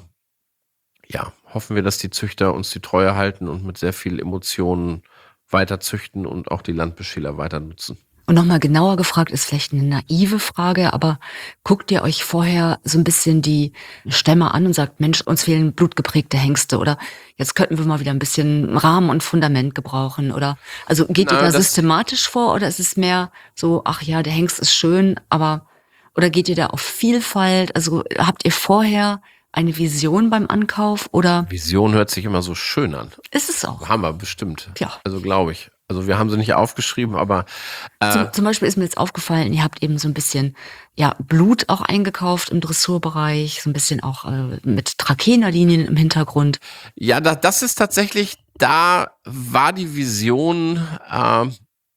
ja, hoffen wir, dass die Züchter uns die Treue halten und mit sehr viel Emotionen weiter züchten und auch die Landbeschäler weiter nutzen. Und nochmal genauer gefragt, ist vielleicht eine naive Frage, aber guckt ihr euch vorher so ein bisschen die Stämme an und sagt, Mensch, uns fehlen blutgeprägte Hengste oder jetzt könnten wir mal wieder ein bisschen Rahmen und Fundament gebrauchen oder, also geht Na, ihr da das- systematisch vor oder ist es mehr so, ach ja, der Hengst ist schön, aber, oder geht ihr da auf Vielfalt? Also habt ihr vorher eine Vision beim Ankauf oder Vision hört sich immer so schön an. ist es auch? Haben wir bestimmt. Ja. Also glaube ich. Also wir haben sie nicht aufgeschrieben, aber äh, Zum, zum Beispiel ist mir jetzt aufgefallen, ihr habt eben so ein bisschen ja Blut auch eingekauft im Dressurbereich, so ein bisschen auch äh, mit Trakehnerlinien im Hintergrund. ja, da, das ist tatsächlich, da war die Vision, äh,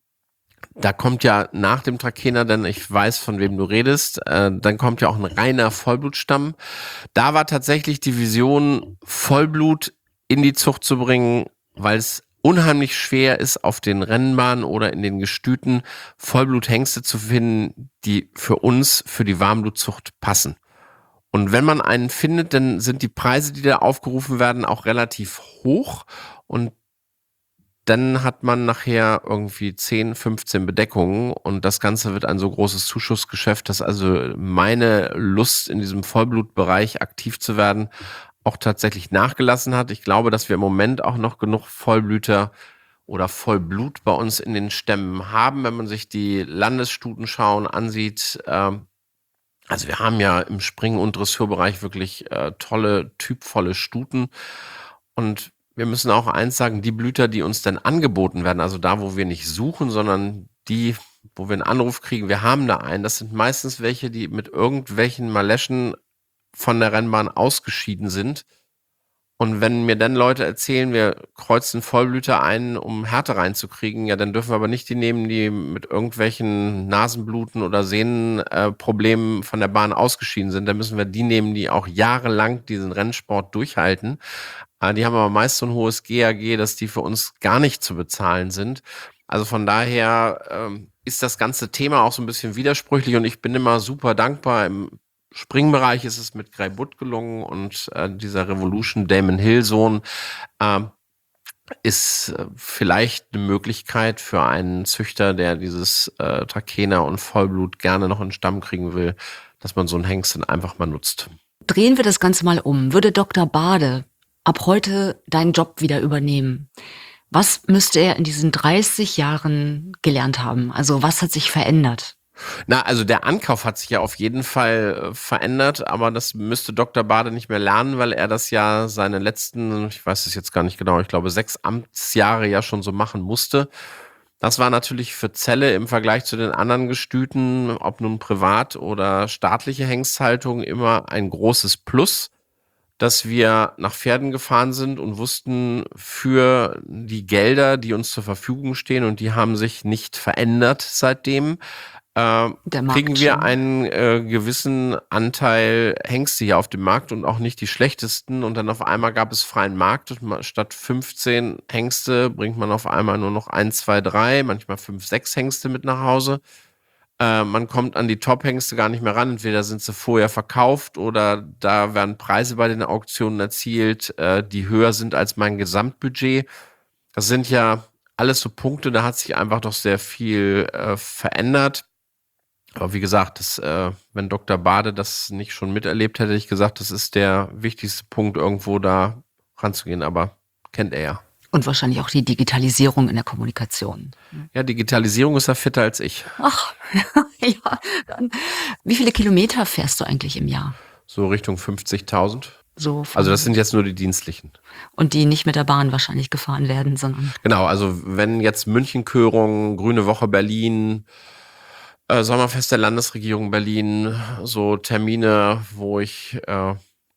da kommt ja nach dem Trakehner, denn ich weiß, von wem du redest, äh, dann kommt ja auch ein reiner Vollblutstamm. Da war tatsächlich die Vision, Vollblut in die Zucht zu bringen, weil es unheimlich schwer ist, auf den Rennbahnen oder in den Gestüten Vollbluthengste zu finden, die für uns, für die Warmblutzucht passen. Und wenn man einen findet, dann sind die Preise, die da aufgerufen werden, auch relativ hoch. Und dann hat man nachher irgendwie zehn, fünfzehn Bedeckungen und das Ganze wird ein so großes Zuschussgeschäft, dass also meine Lust in diesem Vollblutbereich aktiv zu werden auch tatsächlich nachgelassen hat. Ich glaube, dass wir im Moment auch noch genug Vollblüter oder Vollblut bei uns in den Stämmen haben, wenn man sich die Landesstutenschauen ansieht. Ähm, also wir haben ja im Springen- und Dressurbereich wirklich äh, tolle, typvolle Stuten und wir müssen auch eins sagen, die Blüter, die uns dann angeboten werden, also da, wo wir nicht suchen, sondern die, wo wir einen Anruf kriegen, wir haben da einen, das sind meistens welche, die mit irgendwelchen Maleschen von der Rennbahn ausgeschieden sind. Und wenn mir dann Leute erzählen, wir kreuzen Vollblüter ein, um Härte reinzukriegen, ja, dann dürfen wir aber nicht die nehmen, die mit irgendwelchen Nasenbluten oder Sehnenproblemen äh, von der Bahn ausgeschieden sind. Dann müssen wir die nehmen, die auch jahrelang diesen Rennsport durchhalten. Äh, die haben aber meist so ein hohes G A G, dass die für uns gar nicht zu bezahlen sind. Also von daher ähm, ist das ganze Thema auch so ein bisschen widersprüchlich und ich bin immer super dankbar. Im Springbereich ist es mit Grey Butt gelungen und äh, dieser Revolution Damon Hill Sohn äh, ist äh, vielleicht eine Möglichkeit für einen Züchter, der dieses äh, Trakehner und Vollblut gerne noch in den Stamm kriegen will, dass man so einen Hengst dann einfach mal nutzt. Drehen wir das Ganze mal um. Würde Doktor Bade ab heute deinen Job wieder übernehmen? Was müsste er in diesen dreißig Jahren gelernt haben? Also was hat sich verändert? Na, also der Ankauf hat sich ja auf jeden Fall äh, verändert, aber das müsste Doktor Bade nicht mehr lernen, weil er das ja seine letzten, ich weiß es jetzt gar nicht genau, ich glaube sechs Amtsjahre ja schon so machen musste. Das war natürlich für Zelle im Vergleich zu den anderen Gestüten, ob nun privat oder staatliche Hengsthaltung, immer ein großes Plus, dass wir nach Pferden gefahren sind und wussten, für die Gelder, die uns zur Verfügung stehen, und die haben sich nicht verändert seitdem, äh, kriegen wir schon. einen äh, gewissen Anteil Hengste hier auf dem Markt und auch nicht die schlechtesten. Und dann auf einmal gab es freien Markt und statt fünfzehn Hengste bringt man auf einmal nur noch eins, zwei, drei, manchmal fünf, sechs Hengste mit nach Hause. Äh, man kommt an die Top-Hengste gar nicht mehr ran. Entweder sind sie vorher verkauft oder da werden Preise bei den Auktionen erzielt, äh, die höher sind als mein Gesamtbudget. Das sind ja alles so Punkte, da hat sich einfach doch sehr viel äh, verändert. Aber wie gesagt, das, äh, wenn Doktor Bade das nicht schon miterlebt hätte, hätte ich gesagt, das ist der wichtigste Punkt, irgendwo da ranzugehen. Aber kennt er ja. Und wahrscheinlich auch die Digitalisierung in der Kommunikation. Ja, Digitalisierung ist ja fitter als ich. Ach, ja. Dann. Wie viele Kilometer fährst du eigentlich im Jahr? So Richtung fünfzigtausend. So von- Also das sind jetzt nur die dienstlichen. Und die nicht mit der Bahn wahrscheinlich gefahren werden, sondern Genau, also wenn jetzt Münchenkörung, Grüne Woche Berlin, äh, Sommerfest der Landesregierung Berlin, so Termine, wo ich äh,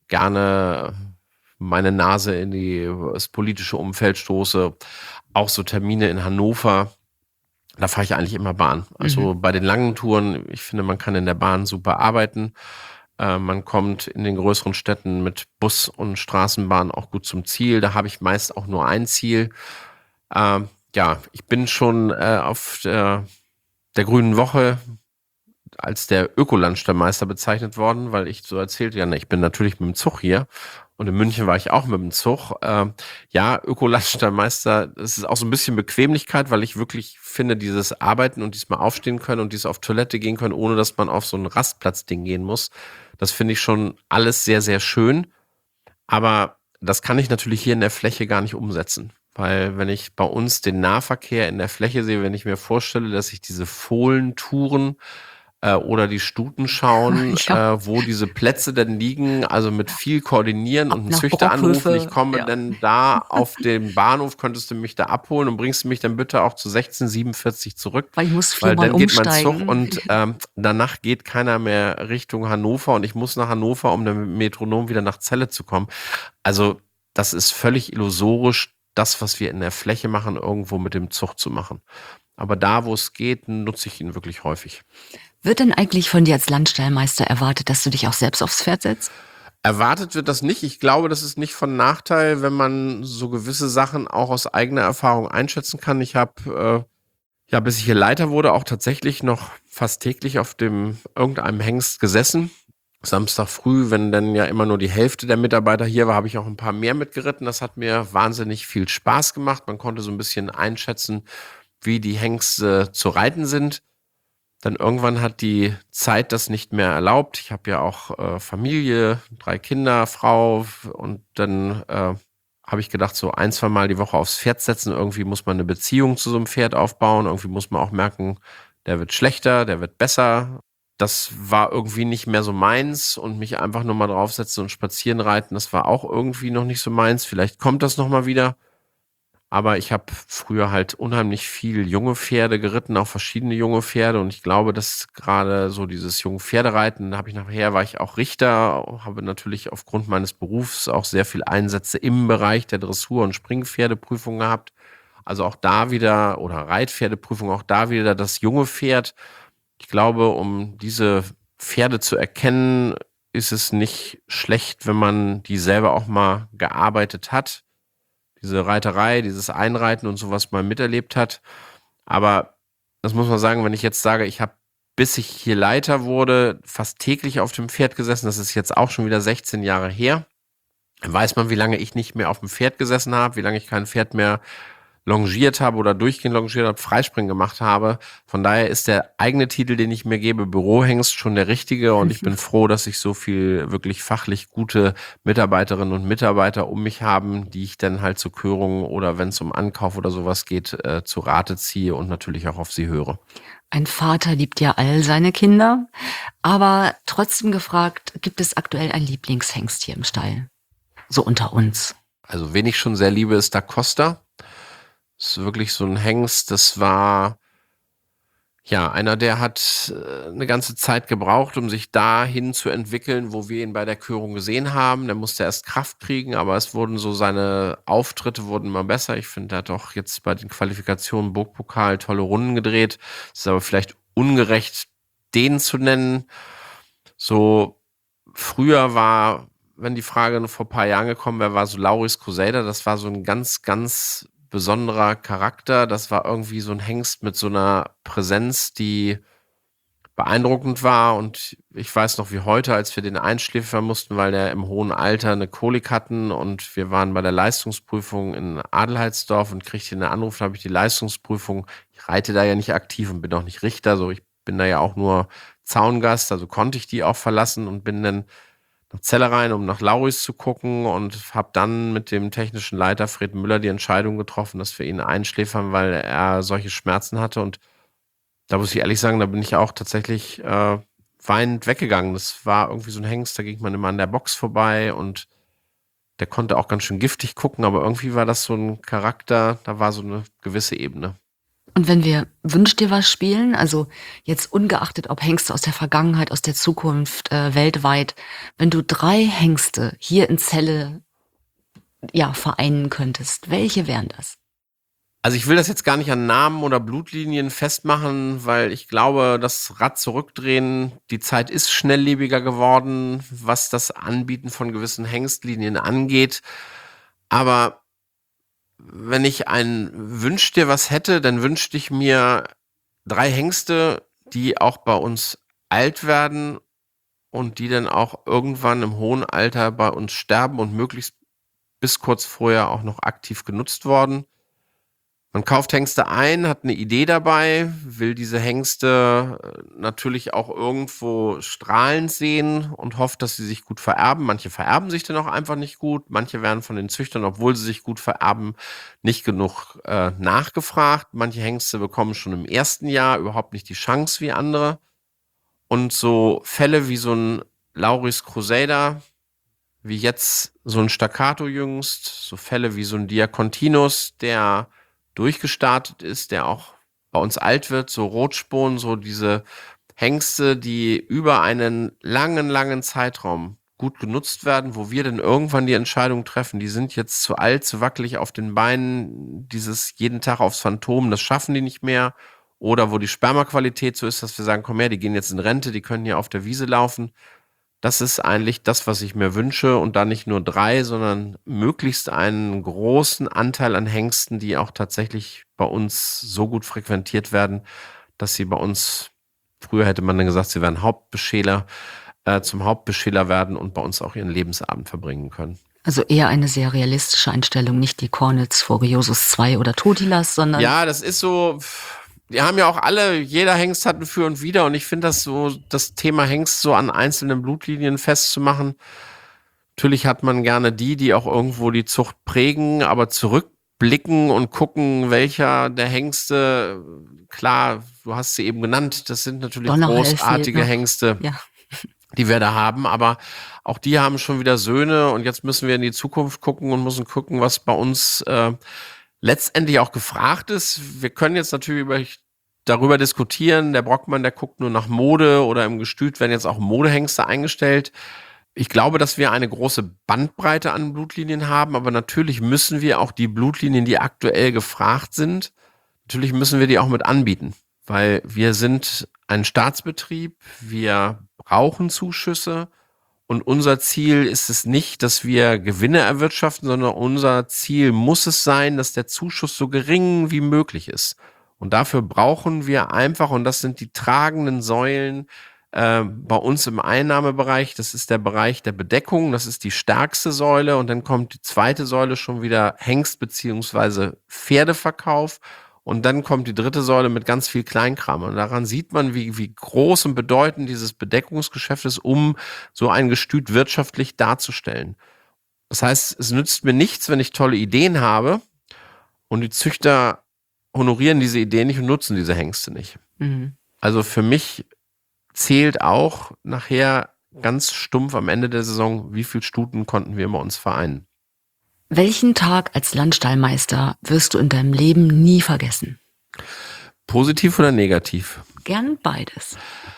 gerne meine Nase in die, das politische Umfeld stoße, auch so Termine in Hannover, da fahre ich eigentlich immer Bahn. Also bei den langen Touren, ich finde, man kann in der Bahn super arbeiten. Äh, man kommt in den größeren Städten mit Bus und Straßenbahn auch gut zum Ziel. Da habe ich meist auch nur ein Ziel. Ähm, ja, ich bin schon äh, auf der, der Grünen Woche als der Ökolandstallmeister bezeichnet worden, weil ich so erzählte, ja, ne, ich bin natürlich mit dem Zug hier. Und in München war ich auch mit dem Zug. Ähm, ja, Ökolandstallmeister, das ist auch so ein bisschen Bequemlichkeit, weil ich wirklich finde, dieses Arbeiten und diesmal aufstehen können und dieses auf Toilette gehen können, ohne dass man auf so ein Rastplatzding gehen muss. Das finde ich schon alles sehr, sehr schön. Aber das kann ich natürlich hier in der Fläche gar nicht umsetzen. Weil wenn ich bei uns den Nahverkehr in der Fläche sehe, wenn ich mir vorstelle, dass ich diese Fohlentouren äh, oder die Stutenschauen, Ja. äh, wo diese Plätze denn liegen, also mit viel Koordinieren Ab und einen nach Züchter anrufen, Brockhöfe, ich komme ja. denn da auf den Bahnhof, könntest du mich da abholen und bringst du mich dann bitte auch zu sechzehn siebenundvierzig zurück? Weil ich muss Weil viermal dann geht mein umsteigen. Zug und ähm, danach geht keiner mehr Richtung Hannover und ich muss nach Hannover, um dann mit dem Metronom wieder nach Celle zu kommen. Also das ist völlig illusorisch, das, was wir in der Fläche machen, irgendwo mit dem Zug zu machen. Aber da, wo es geht, nutze ich ihn wirklich häufig. Wird denn eigentlich von dir als Landstallmeister erwartet, dass du dich auch selbst aufs Pferd setzt? Erwartet wird das nicht. Ich glaube, das ist nicht von Nachteil, wenn man so gewisse Sachen auch aus eigener Erfahrung einschätzen kann. Ich habe, äh, ja, bis ich hier Leiter wurde, auch tatsächlich noch fast täglich auf dem irgendeinem Hengst gesessen Samstag früh, wenn dann ja immer nur die Hälfte der Mitarbeiter hier war, habe ich auch ein paar mehr mitgeritten. Das hat mir wahnsinnig viel Spaß gemacht. Man konnte so ein bisschen einschätzen, wie die Hengste zu reiten sind. Dann irgendwann hat die Zeit das nicht mehr erlaubt. Ich habe ja auch äh, Familie, drei Kinder, Frau, und dann äh, habe ich gedacht, so ein, zwei Mal die Woche aufs Pferd setzen. Irgendwie muss man eine Beziehung zu so einem Pferd aufbauen. Irgendwie muss man auch merken, der wird schlechter, der wird besser. Das war irgendwie nicht mehr so meins, und mich einfach nur mal draufsetzen und spazieren reiten, das war auch irgendwie noch nicht so meins. Vielleicht kommt das noch mal wieder. Aber ich habe früher halt unheimlich viel junge Pferde geritten, auch verschiedene junge Pferde. Und ich glaube, dass gerade so dieses junge Pferdereiten, da habe ich nachher, war ich auch Richter, habe natürlich aufgrund meines Berufs auch sehr viel Einsätze im Bereich der Dressur- und Springpferdeprüfung gehabt. Also auch da wieder, oder Reitpferdeprüfung, auch da wieder das junge Pferd. Ich glaube, um diese Pferde zu erkennen, ist es nicht schlecht, wenn man die selber auch mal gearbeitet hat. Diese Reiterei, dieses Einreiten und sowas mal miterlebt hat. Aber das muss man sagen, wenn ich jetzt sage, ich habe, bis ich hier Leiter wurde, fast täglich auf dem Pferd gesessen, das ist jetzt auch schon wieder sechzehn Jahre her, dann weiß man, wie lange ich nicht mehr auf dem Pferd gesessen habe, wie lange ich kein Pferd mehr longiert habe oder durchgehend longiert habe, Freispringen gemacht habe. Von daher ist der eigene Titel, den ich mir gebe, Bürohengst, schon der richtige, und ich bin froh, dass ich so viel wirklich fachlich gute Mitarbeiterinnen und Mitarbeiter um mich haben, die ich dann halt zu Körungen oder wenn es um Ankauf oder sowas geht, äh, zu Rate ziehe und natürlich auch auf sie höre. Ein Vater liebt ja all seine Kinder, aber trotzdem gefragt, gibt es aktuell ein Lieblingshengst hier im Stall? So unter uns. Also wen ich schon sehr liebe, ist Da Costa. Das ist wirklich so ein Hengst, das war ja einer, der hat äh, eine ganze Zeit gebraucht, um sich dahin zu entwickeln, wo wir ihn bei der Körung gesehen haben. Der musste erst Kraft kriegen, aber es wurden so, seine Auftritte wurden immer besser. Ich finde, er hat auch jetzt bei den Qualifikationen Burgpokal tolle Runden gedreht. Es ist aber vielleicht ungerecht, den zu nennen. So früher war, wenn die Frage vor ein paar Jahren gekommen wäre, war so Lauris Crusader, das war so ein ganz, ganz besonderer Charakter. Das war irgendwie so ein Hengst mit so einer Präsenz, die beeindruckend war. Und ich weiß noch wie heute, als wir den einschläfern mussten, weil der im hohen Alter eine Kolik hatten, und wir waren bei der Leistungsprüfung in Adelheidsdorf und kriegte einen Anruf, da habe ich die Leistungsprüfung, ich reite da ja nicht aktiv und bin auch nicht Richter, so ich bin da ja auch nur Zaungast, also konnte ich die auch verlassen und bin dann nach Celle rein, um nach Lauris zu gucken, und habe dann mit dem technischen Leiter Fred Müller die Entscheidung getroffen, dass wir ihn einschläfern, weil er solche Schmerzen hatte. Und da muss ich ehrlich sagen, da bin ich auch tatsächlich äh, weinend weggegangen. Das war irgendwie so ein Hengst, da ging man immer an der Box vorbei, und der konnte auch ganz schön giftig gucken, aber irgendwie war das so ein Charakter, da war so eine gewisse Ebene. Und wenn wir Wünsch dir was spielen, also jetzt ungeachtet, ob Hengste aus der Vergangenheit, aus der Zukunft, äh, weltweit, wenn du drei Hengste hier in Celle ja, vereinen könntest, welche wären das? Also ich will das jetzt gar nicht an Namen oder Blutlinien festmachen, weil ich glaube, das Rad zurückdrehen, die Zeit ist schnelllebiger geworden, was das Anbieten von gewissen Hengstlinien angeht. Aber wenn ich ein Wünsch dir was hätte, dann wünschte ich mir drei Hengste, die auch bei uns alt werden und die dann auch irgendwann im hohen Alter bei uns sterben und möglichst bis kurz vorher auch noch aktiv genutzt worden. Man kauft Hengste ein, hat eine Idee dabei, will diese Hengste äh, natürlich auch irgendwo strahlend sehen und hofft, dass sie sich gut vererben. Manche vererben sich dann auch einfach nicht gut. Manche werden von den Züchtern, obwohl sie sich gut vererben, nicht genug äh, nachgefragt. Manche Hengste bekommen schon im ersten Jahr überhaupt nicht die Chance wie andere. Und so Fälle wie so ein Lauris Crusader, wie jetzt so ein Staccato jüngst, so Fälle wie so ein Diacontinus, der durchgestartet ist, der auch bei uns alt wird, so Rotspon, so diese Hengste, die über einen langen, langen Zeitraum gut genutzt werden, wo wir dann irgendwann die Entscheidung treffen, die sind jetzt zu alt, zu wackelig auf den Beinen, dieses jeden Tag aufs Phantom, das schaffen die nicht mehr. Oder wo die Spermaqualität so ist, dass wir sagen, komm her, die gehen jetzt in Rente, die können hier auf der Wiese laufen. Das ist eigentlich das, was ich mir wünsche, und da nicht nur drei, sondern möglichst einen großen Anteil an Hengsten, die auch tatsächlich bei uns so gut frequentiert werden, dass sie bei uns, früher hätte man dann gesagt, sie wären Hauptbeschäler, äh, zum Hauptbeschäler werden und bei uns auch ihren Lebensabend verbringen können. Also eher eine sehr realistische Einstellung, nicht die Cornets, Voriosus zwei oder Totilas, sondern... Ja, das ist so... Die haben ja auch alle, jeder Hengst hat ein Für und Wider und ich finde das so, das Thema Hengst so an einzelnen Blutlinien festzumachen. Natürlich hat man gerne die, die auch irgendwo die Zucht prägen, aber zurückblicken und gucken, welcher der Hengste, klar, du hast sie eben genannt, das sind natürlich großartige Hengste, ja. die wir da haben, aber auch die haben schon wieder Söhne und jetzt müssen wir in die Zukunft gucken und müssen gucken, was bei uns äh, letztendlich auch gefragt ist. Wir können jetzt natürlich über, darüber diskutieren, der Brockmann, der guckt nur nach Mode oder im Gestüt werden jetzt auch Modehengste eingestellt. Ich glaube, dass wir eine große Bandbreite an Blutlinien haben, aber natürlich müssen wir auch die Blutlinien, die aktuell gefragt sind, natürlich müssen wir die auch mit anbieten, weil wir sind ein Staatsbetrieb, wir brauchen Zuschüsse. Und unser Ziel ist es nicht, dass wir Gewinne erwirtschaften, sondern unser Ziel muss es sein, dass der Zuschuss so gering wie möglich ist. Und dafür brauchen wir einfach, und das sind die tragenden Säulen äh, bei uns im Einnahmebereich, das ist der Bereich der Bedeckung, das ist die stärkste Säule. Und dann kommt die zweite Säule schon wieder Hengst- bzw. Pferdeverkauf. Und dann kommt die dritte Säule mit ganz viel Kleinkram. Und daran sieht man, wie, wie groß und bedeutend dieses Bedeckungsgeschäft ist, um so ein Gestüt wirtschaftlich darzustellen. Das heißt, es nützt mir nichts, wenn ich tolle Ideen habe und die Züchter honorieren diese Ideen nicht und nutzen diese Hengste nicht. Mhm. Also für mich zählt auch nachher ganz stumpf am Ende der Saison, wie viele Stuten konnten wir bei uns vereinen. Welchen Tag als Landstallmeister wirst du in deinem Leben nie vergessen? Positiv oder negativ? Gern beides.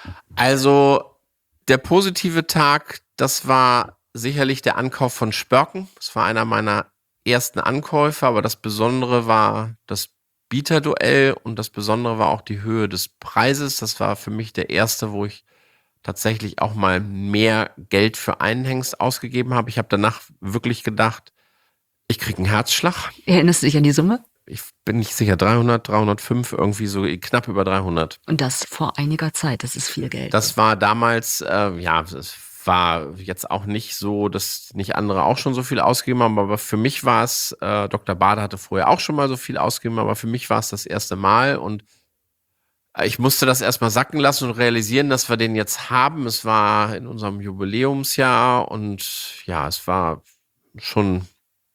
Also der positive Tag, das war sicherlich der Ankauf von Spörken. Das war einer meiner ersten Ankäufe, aber das Besondere war das Bieterduell und das Besondere war auch die Höhe des Preises. Das war für mich der erste, wo ich tatsächlich auch mal mehr Geld für einen Hengst ausgegeben habe. Ich habe danach wirklich gedacht, ich kriege einen Herzschlag. Erinnerst du dich an die Summe? Ich bin nicht sicher, dreihundert, dreihundertfünf, irgendwie so knapp über dreihundert. Und das vor einiger Zeit, das ist viel Geld. Das war damals, äh, ja, das war jetzt auch nicht so, dass nicht andere auch schon so viel ausgegeben haben, aber für mich war es, äh, Doktor Bade hatte vorher auch schon mal so viel ausgegeben, aber für mich war es das erste Mal und ich musste das erstmal sacken lassen und realisieren, dass wir den jetzt haben. Es war in unserem Jubiläumsjahr und ja, es war schon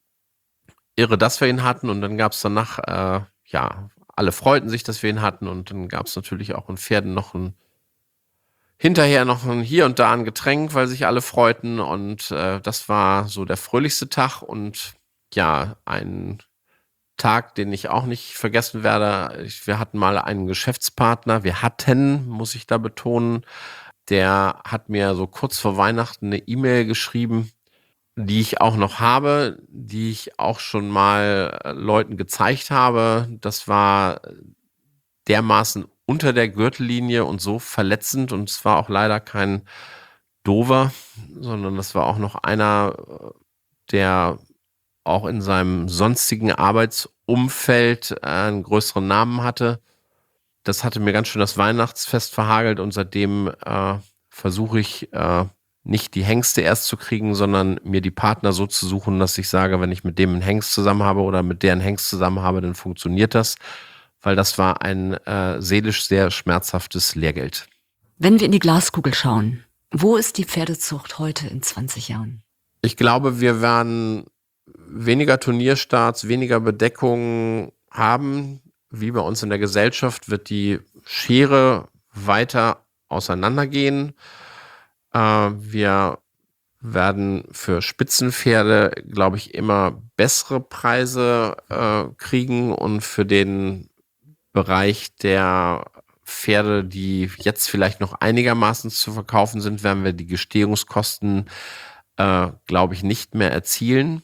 irre, dass wir ihn hatten und dann gab es danach, äh, ja, alle freuten sich, dass wir ihn hatten und dann gab es natürlich auch in Pferden noch ein, hinterher noch ein hier und da ein Getränk, weil sich alle freuten und äh, das war so der fröhlichste Tag und ja, ein Tag, den ich auch nicht vergessen werde. Ich, wir hatten mal einen Geschäftspartner, wir hatten, muss ich da betonen, der hat mir so kurz vor Weihnachten eine E-Mail geschrieben, die ich auch noch habe, die ich auch schon mal Leuten gezeigt habe. Das war dermaßen unter der Gürtellinie und so verletzend und es war auch leider kein Dover, sondern das war auch noch einer, der auch in seinem sonstigen Arbeitsumfeld einen größeren Namen hatte. Das hatte mir ganz schön das Weihnachtsfest verhagelt und seitdem äh, versuche ich äh, nicht die Hengste erst zu kriegen, sondern mir die Partner so zu suchen, dass ich sage, wenn ich mit dem einen Hengst zusammen habe oder mit der einen Hengst zusammen habe, dann funktioniert das, weil das war ein äh, seelisch sehr schmerzhaftes Lehrgeld. Wenn wir in die Glaskugel schauen, wo ist die Pferdezucht heute in zwanzig Jahren? Ich glaube, wir werden weniger Turnierstarts, weniger Bedeckungen haben. Wie bei uns in der Gesellschaft wird die Schere weiter auseinandergehen. Äh, wir werden für Spitzenpferde, glaube ich, immer bessere Preise äh, kriegen und für den Bereich der Pferde, die jetzt vielleicht noch einigermaßen zu verkaufen sind, werden wir die Gestehungskosten, äh, glaube ich, nicht mehr erzielen.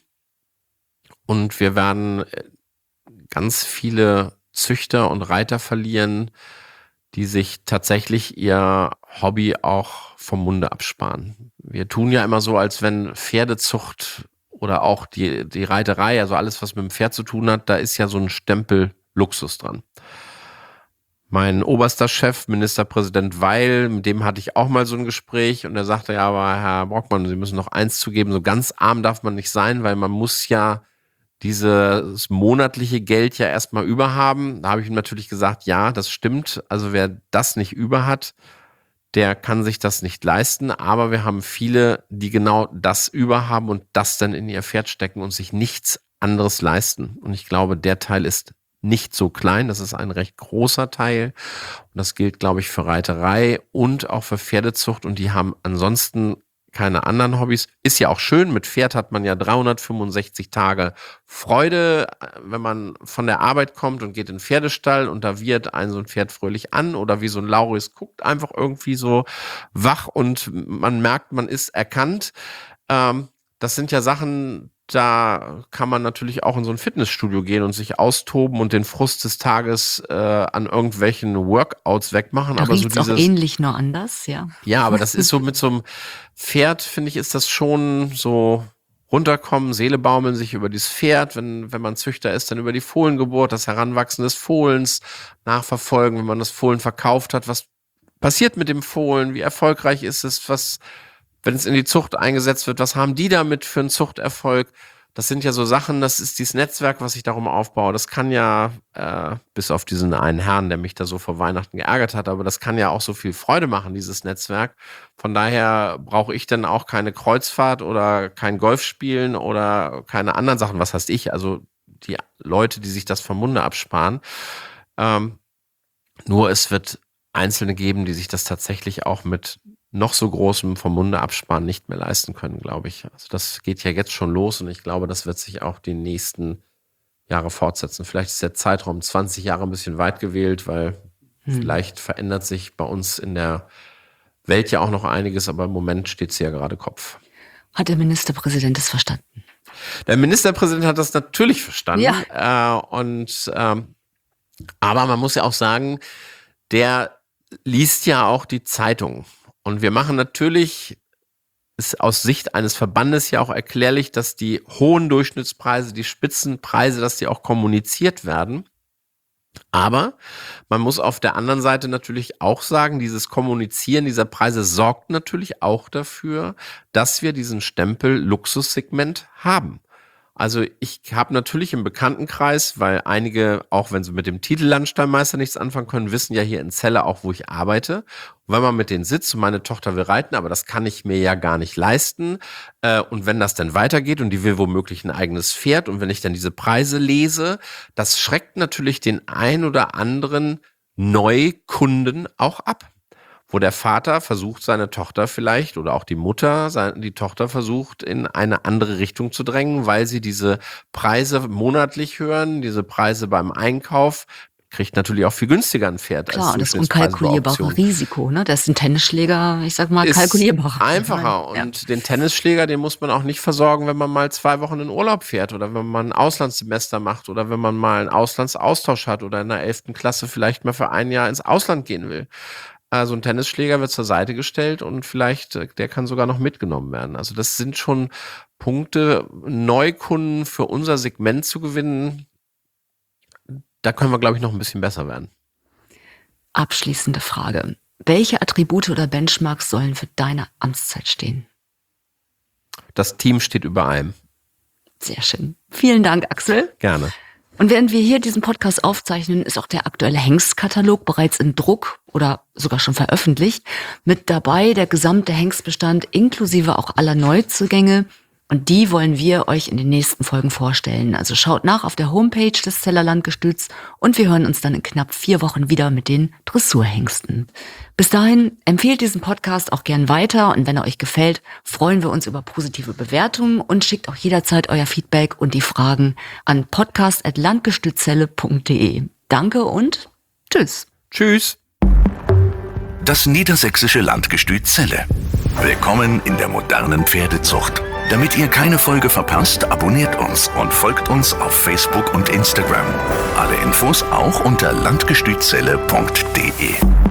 Und wir werden ganz viele Züchter und Reiter verlieren, die sich tatsächlich ihr Hobby auch vom Munde absparen. Wir tun ja immer so, als wenn Pferdezucht oder auch die, die Reiterei, also alles, was mit dem Pferd zu tun hat, da ist ja so ein Stempel Luxus dran. Mein oberster Chef, Ministerpräsident Weil, mit dem hatte ich auch mal so ein Gespräch und er sagte, ja, aber Herr Brockmann, Sie müssen noch eins zugeben, so ganz arm darf man nicht sein, weil man muss ja dieses monatliche Geld ja erstmal über haben. Da habe ich ihm natürlich gesagt, ja, das stimmt. Also wer das nicht über hat, der kann sich das nicht leisten. Aber wir haben viele, die genau das über haben und das dann in ihr Pferd stecken und sich nichts anderes leisten. Und ich glaube, der Teil ist nicht so klein, das ist ein recht großer Teil und das gilt, glaube ich, für Reiterei und auch für Pferdezucht und die haben ansonsten keine anderen Hobbys. Ist ja auch schön, mit Pferd hat man ja dreihundertfünfundsechzig Tage Freude, wenn man von der Arbeit kommt und geht in den Pferdestall und da wird ein so ein Pferd fröhlich an oder wie so ein Lauris guckt einfach irgendwie so wach und man merkt, man ist erkannt. Ähm, das sind ja Sachen, da kann man natürlich auch in so ein Fitnessstudio gehen und sich austoben und den Frust des Tages äh, an irgendwelchen Workouts wegmachen. Da aber so riecht's dieses auch ähnlich, nur anders, ja. Ja, aber das ist so mit so einem Pferd, finde ich, ist das schon so runterkommen, Seele baumeln, sich über dieses Pferd, wenn, wenn man Züchter ist, dann über die Fohlengeburt, das Heranwachsen des Fohlens nachverfolgen, wenn man das Fohlen verkauft hat, was passiert mit dem Fohlen, wie erfolgreich ist es, was, wenn es in die Zucht eingesetzt wird, was haben die damit für einen Zuchterfolg? Das sind ja so Sachen, das ist dieses Netzwerk, was ich darum aufbaue. Das kann ja, äh, bis auf diesen einen Herrn, der mich da so vor Weihnachten geärgert hat, aber das kann ja auch so viel Freude machen, dieses Netzwerk. Von daher brauche ich dann auch keine Kreuzfahrt oder kein Golf spielen oder keine anderen Sachen. Was heißt ich? Also die Leute, die sich das vom Munde absparen. Ähm, nur es wird Einzelne geben, die sich das tatsächlich auch mit noch so großem vom Munde absparen nicht mehr leisten können, glaube ich. Also das geht ja jetzt schon los und ich glaube, das wird sich auch die nächsten Jahre fortsetzen. Vielleicht ist der Zeitraum zwanzig Jahre ein bisschen weit gewählt, weil hm. vielleicht verändert sich bei uns in der Welt ja auch noch einiges, aber im Moment steht sie ja gerade Kopf. Hat der Ministerpräsident es verstanden? Der Ministerpräsident hat das natürlich verstanden. Ja. Äh, und ähm, aber man muss ja auch sagen, der liest ja auch die Zeitung. Und wir machen natürlich, ist aus Sicht eines Verbandes ja auch erklärlich, dass die hohen Durchschnittspreise, die Spitzenpreise, dass die auch kommuniziert werden. Aber man muss auf der anderen Seite natürlich auch sagen, dieses Kommunizieren dieser Preise sorgt natürlich auch dafür, dass wir diesen Stempel Luxussegment haben. Also ich habe natürlich im Bekanntenkreis, weil einige, auch wenn sie mit dem Titel Landstallmeister nichts anfangen können, wissen ja hier in Celle auch, wo ich arbeite. Und wenn man mit denen sitzt und meine Tochter will reiten, aber das kann ich mir ja gar nicht leisten. Und wenn das dann weitergeht und die will womöglich ein eigenes Pferd und wenn ich dann diese Preise lese, das schreckt natürlich den ein oder anderen Neukunden auch ab. Wo der Vater versucht, seine Tochter vielleicht oder auch die Mutter, seine, die Tochter versucht, in eine andere Richtung zu drängen, weil sie diese Preise monatlich hören, diese Preise beim Einkauf, kriegt natürlich auch viel günstiger ein Pferd. Klar, als das unkalkulierbare Risiko, ne? Das ist ein Tennisschläger, ich sag mal, ist kalkulierbar. Einfacher. Ja. Und den Tennisschläger, den muss man auch nicht versorgen, wenn man mal zwei Wochen in Urlaub fährt oder wenn man ein Auslandssemester macht oder wenn man mal einen Auslandsaustausch hat oder in der elften Klasse vielleicht mal für ein Jahr ins Ausland gehen will. So ein Tennisschläger wird zur Seite gestellt und vielleicht, der kann sogar noch mitgenommen werden. Also das sind schon Punkte, Neukunden für unser Segment zu gewinnen. Da können wir, glaube ich, noch ein bisschen besser werden. Abschließende Frage. Welche Attribute oder Benchmarks sollen für deine Amtszeit stehen? Das Team steht über allem. Sehr schön. Vielen Dank, Axel. Gerne. Und während wir hier diesen Podcast aufzeichnen, ist auch der aktuelle Hengstkatalog bereits in Druck oder sogar schon veröffentlicht. Mit dabei der gesamte Hengstbestand inklusive auch aller Neuzugänge. Und die wollen wir euch in den nächsten Folgen vorstellen. Also schaut nach auf der Homepage des Celler Landgestüts und wir hören uns dann in knapp vier Wochen wieder mit den Dressurhengsten. Bis dahin empfehlt diesen Podcast auch gern weiter und wenn er euch gefällt, freuen wir uns über positive Bewertungen und schickt auch jederzeit euer Feedback und die Fragen an podcast at landgestützcelle punkt de. Danke und tschüss. Tschüss. Das niedersächsische Landgestüt Celle. Willkommen in der modernen Pferdezucht. Damit ihr keine Folge verpasst, abonniert uns und folgt uns auf Facebook und Instagram. Alle Infos auch unter landgestützcelle punkt de.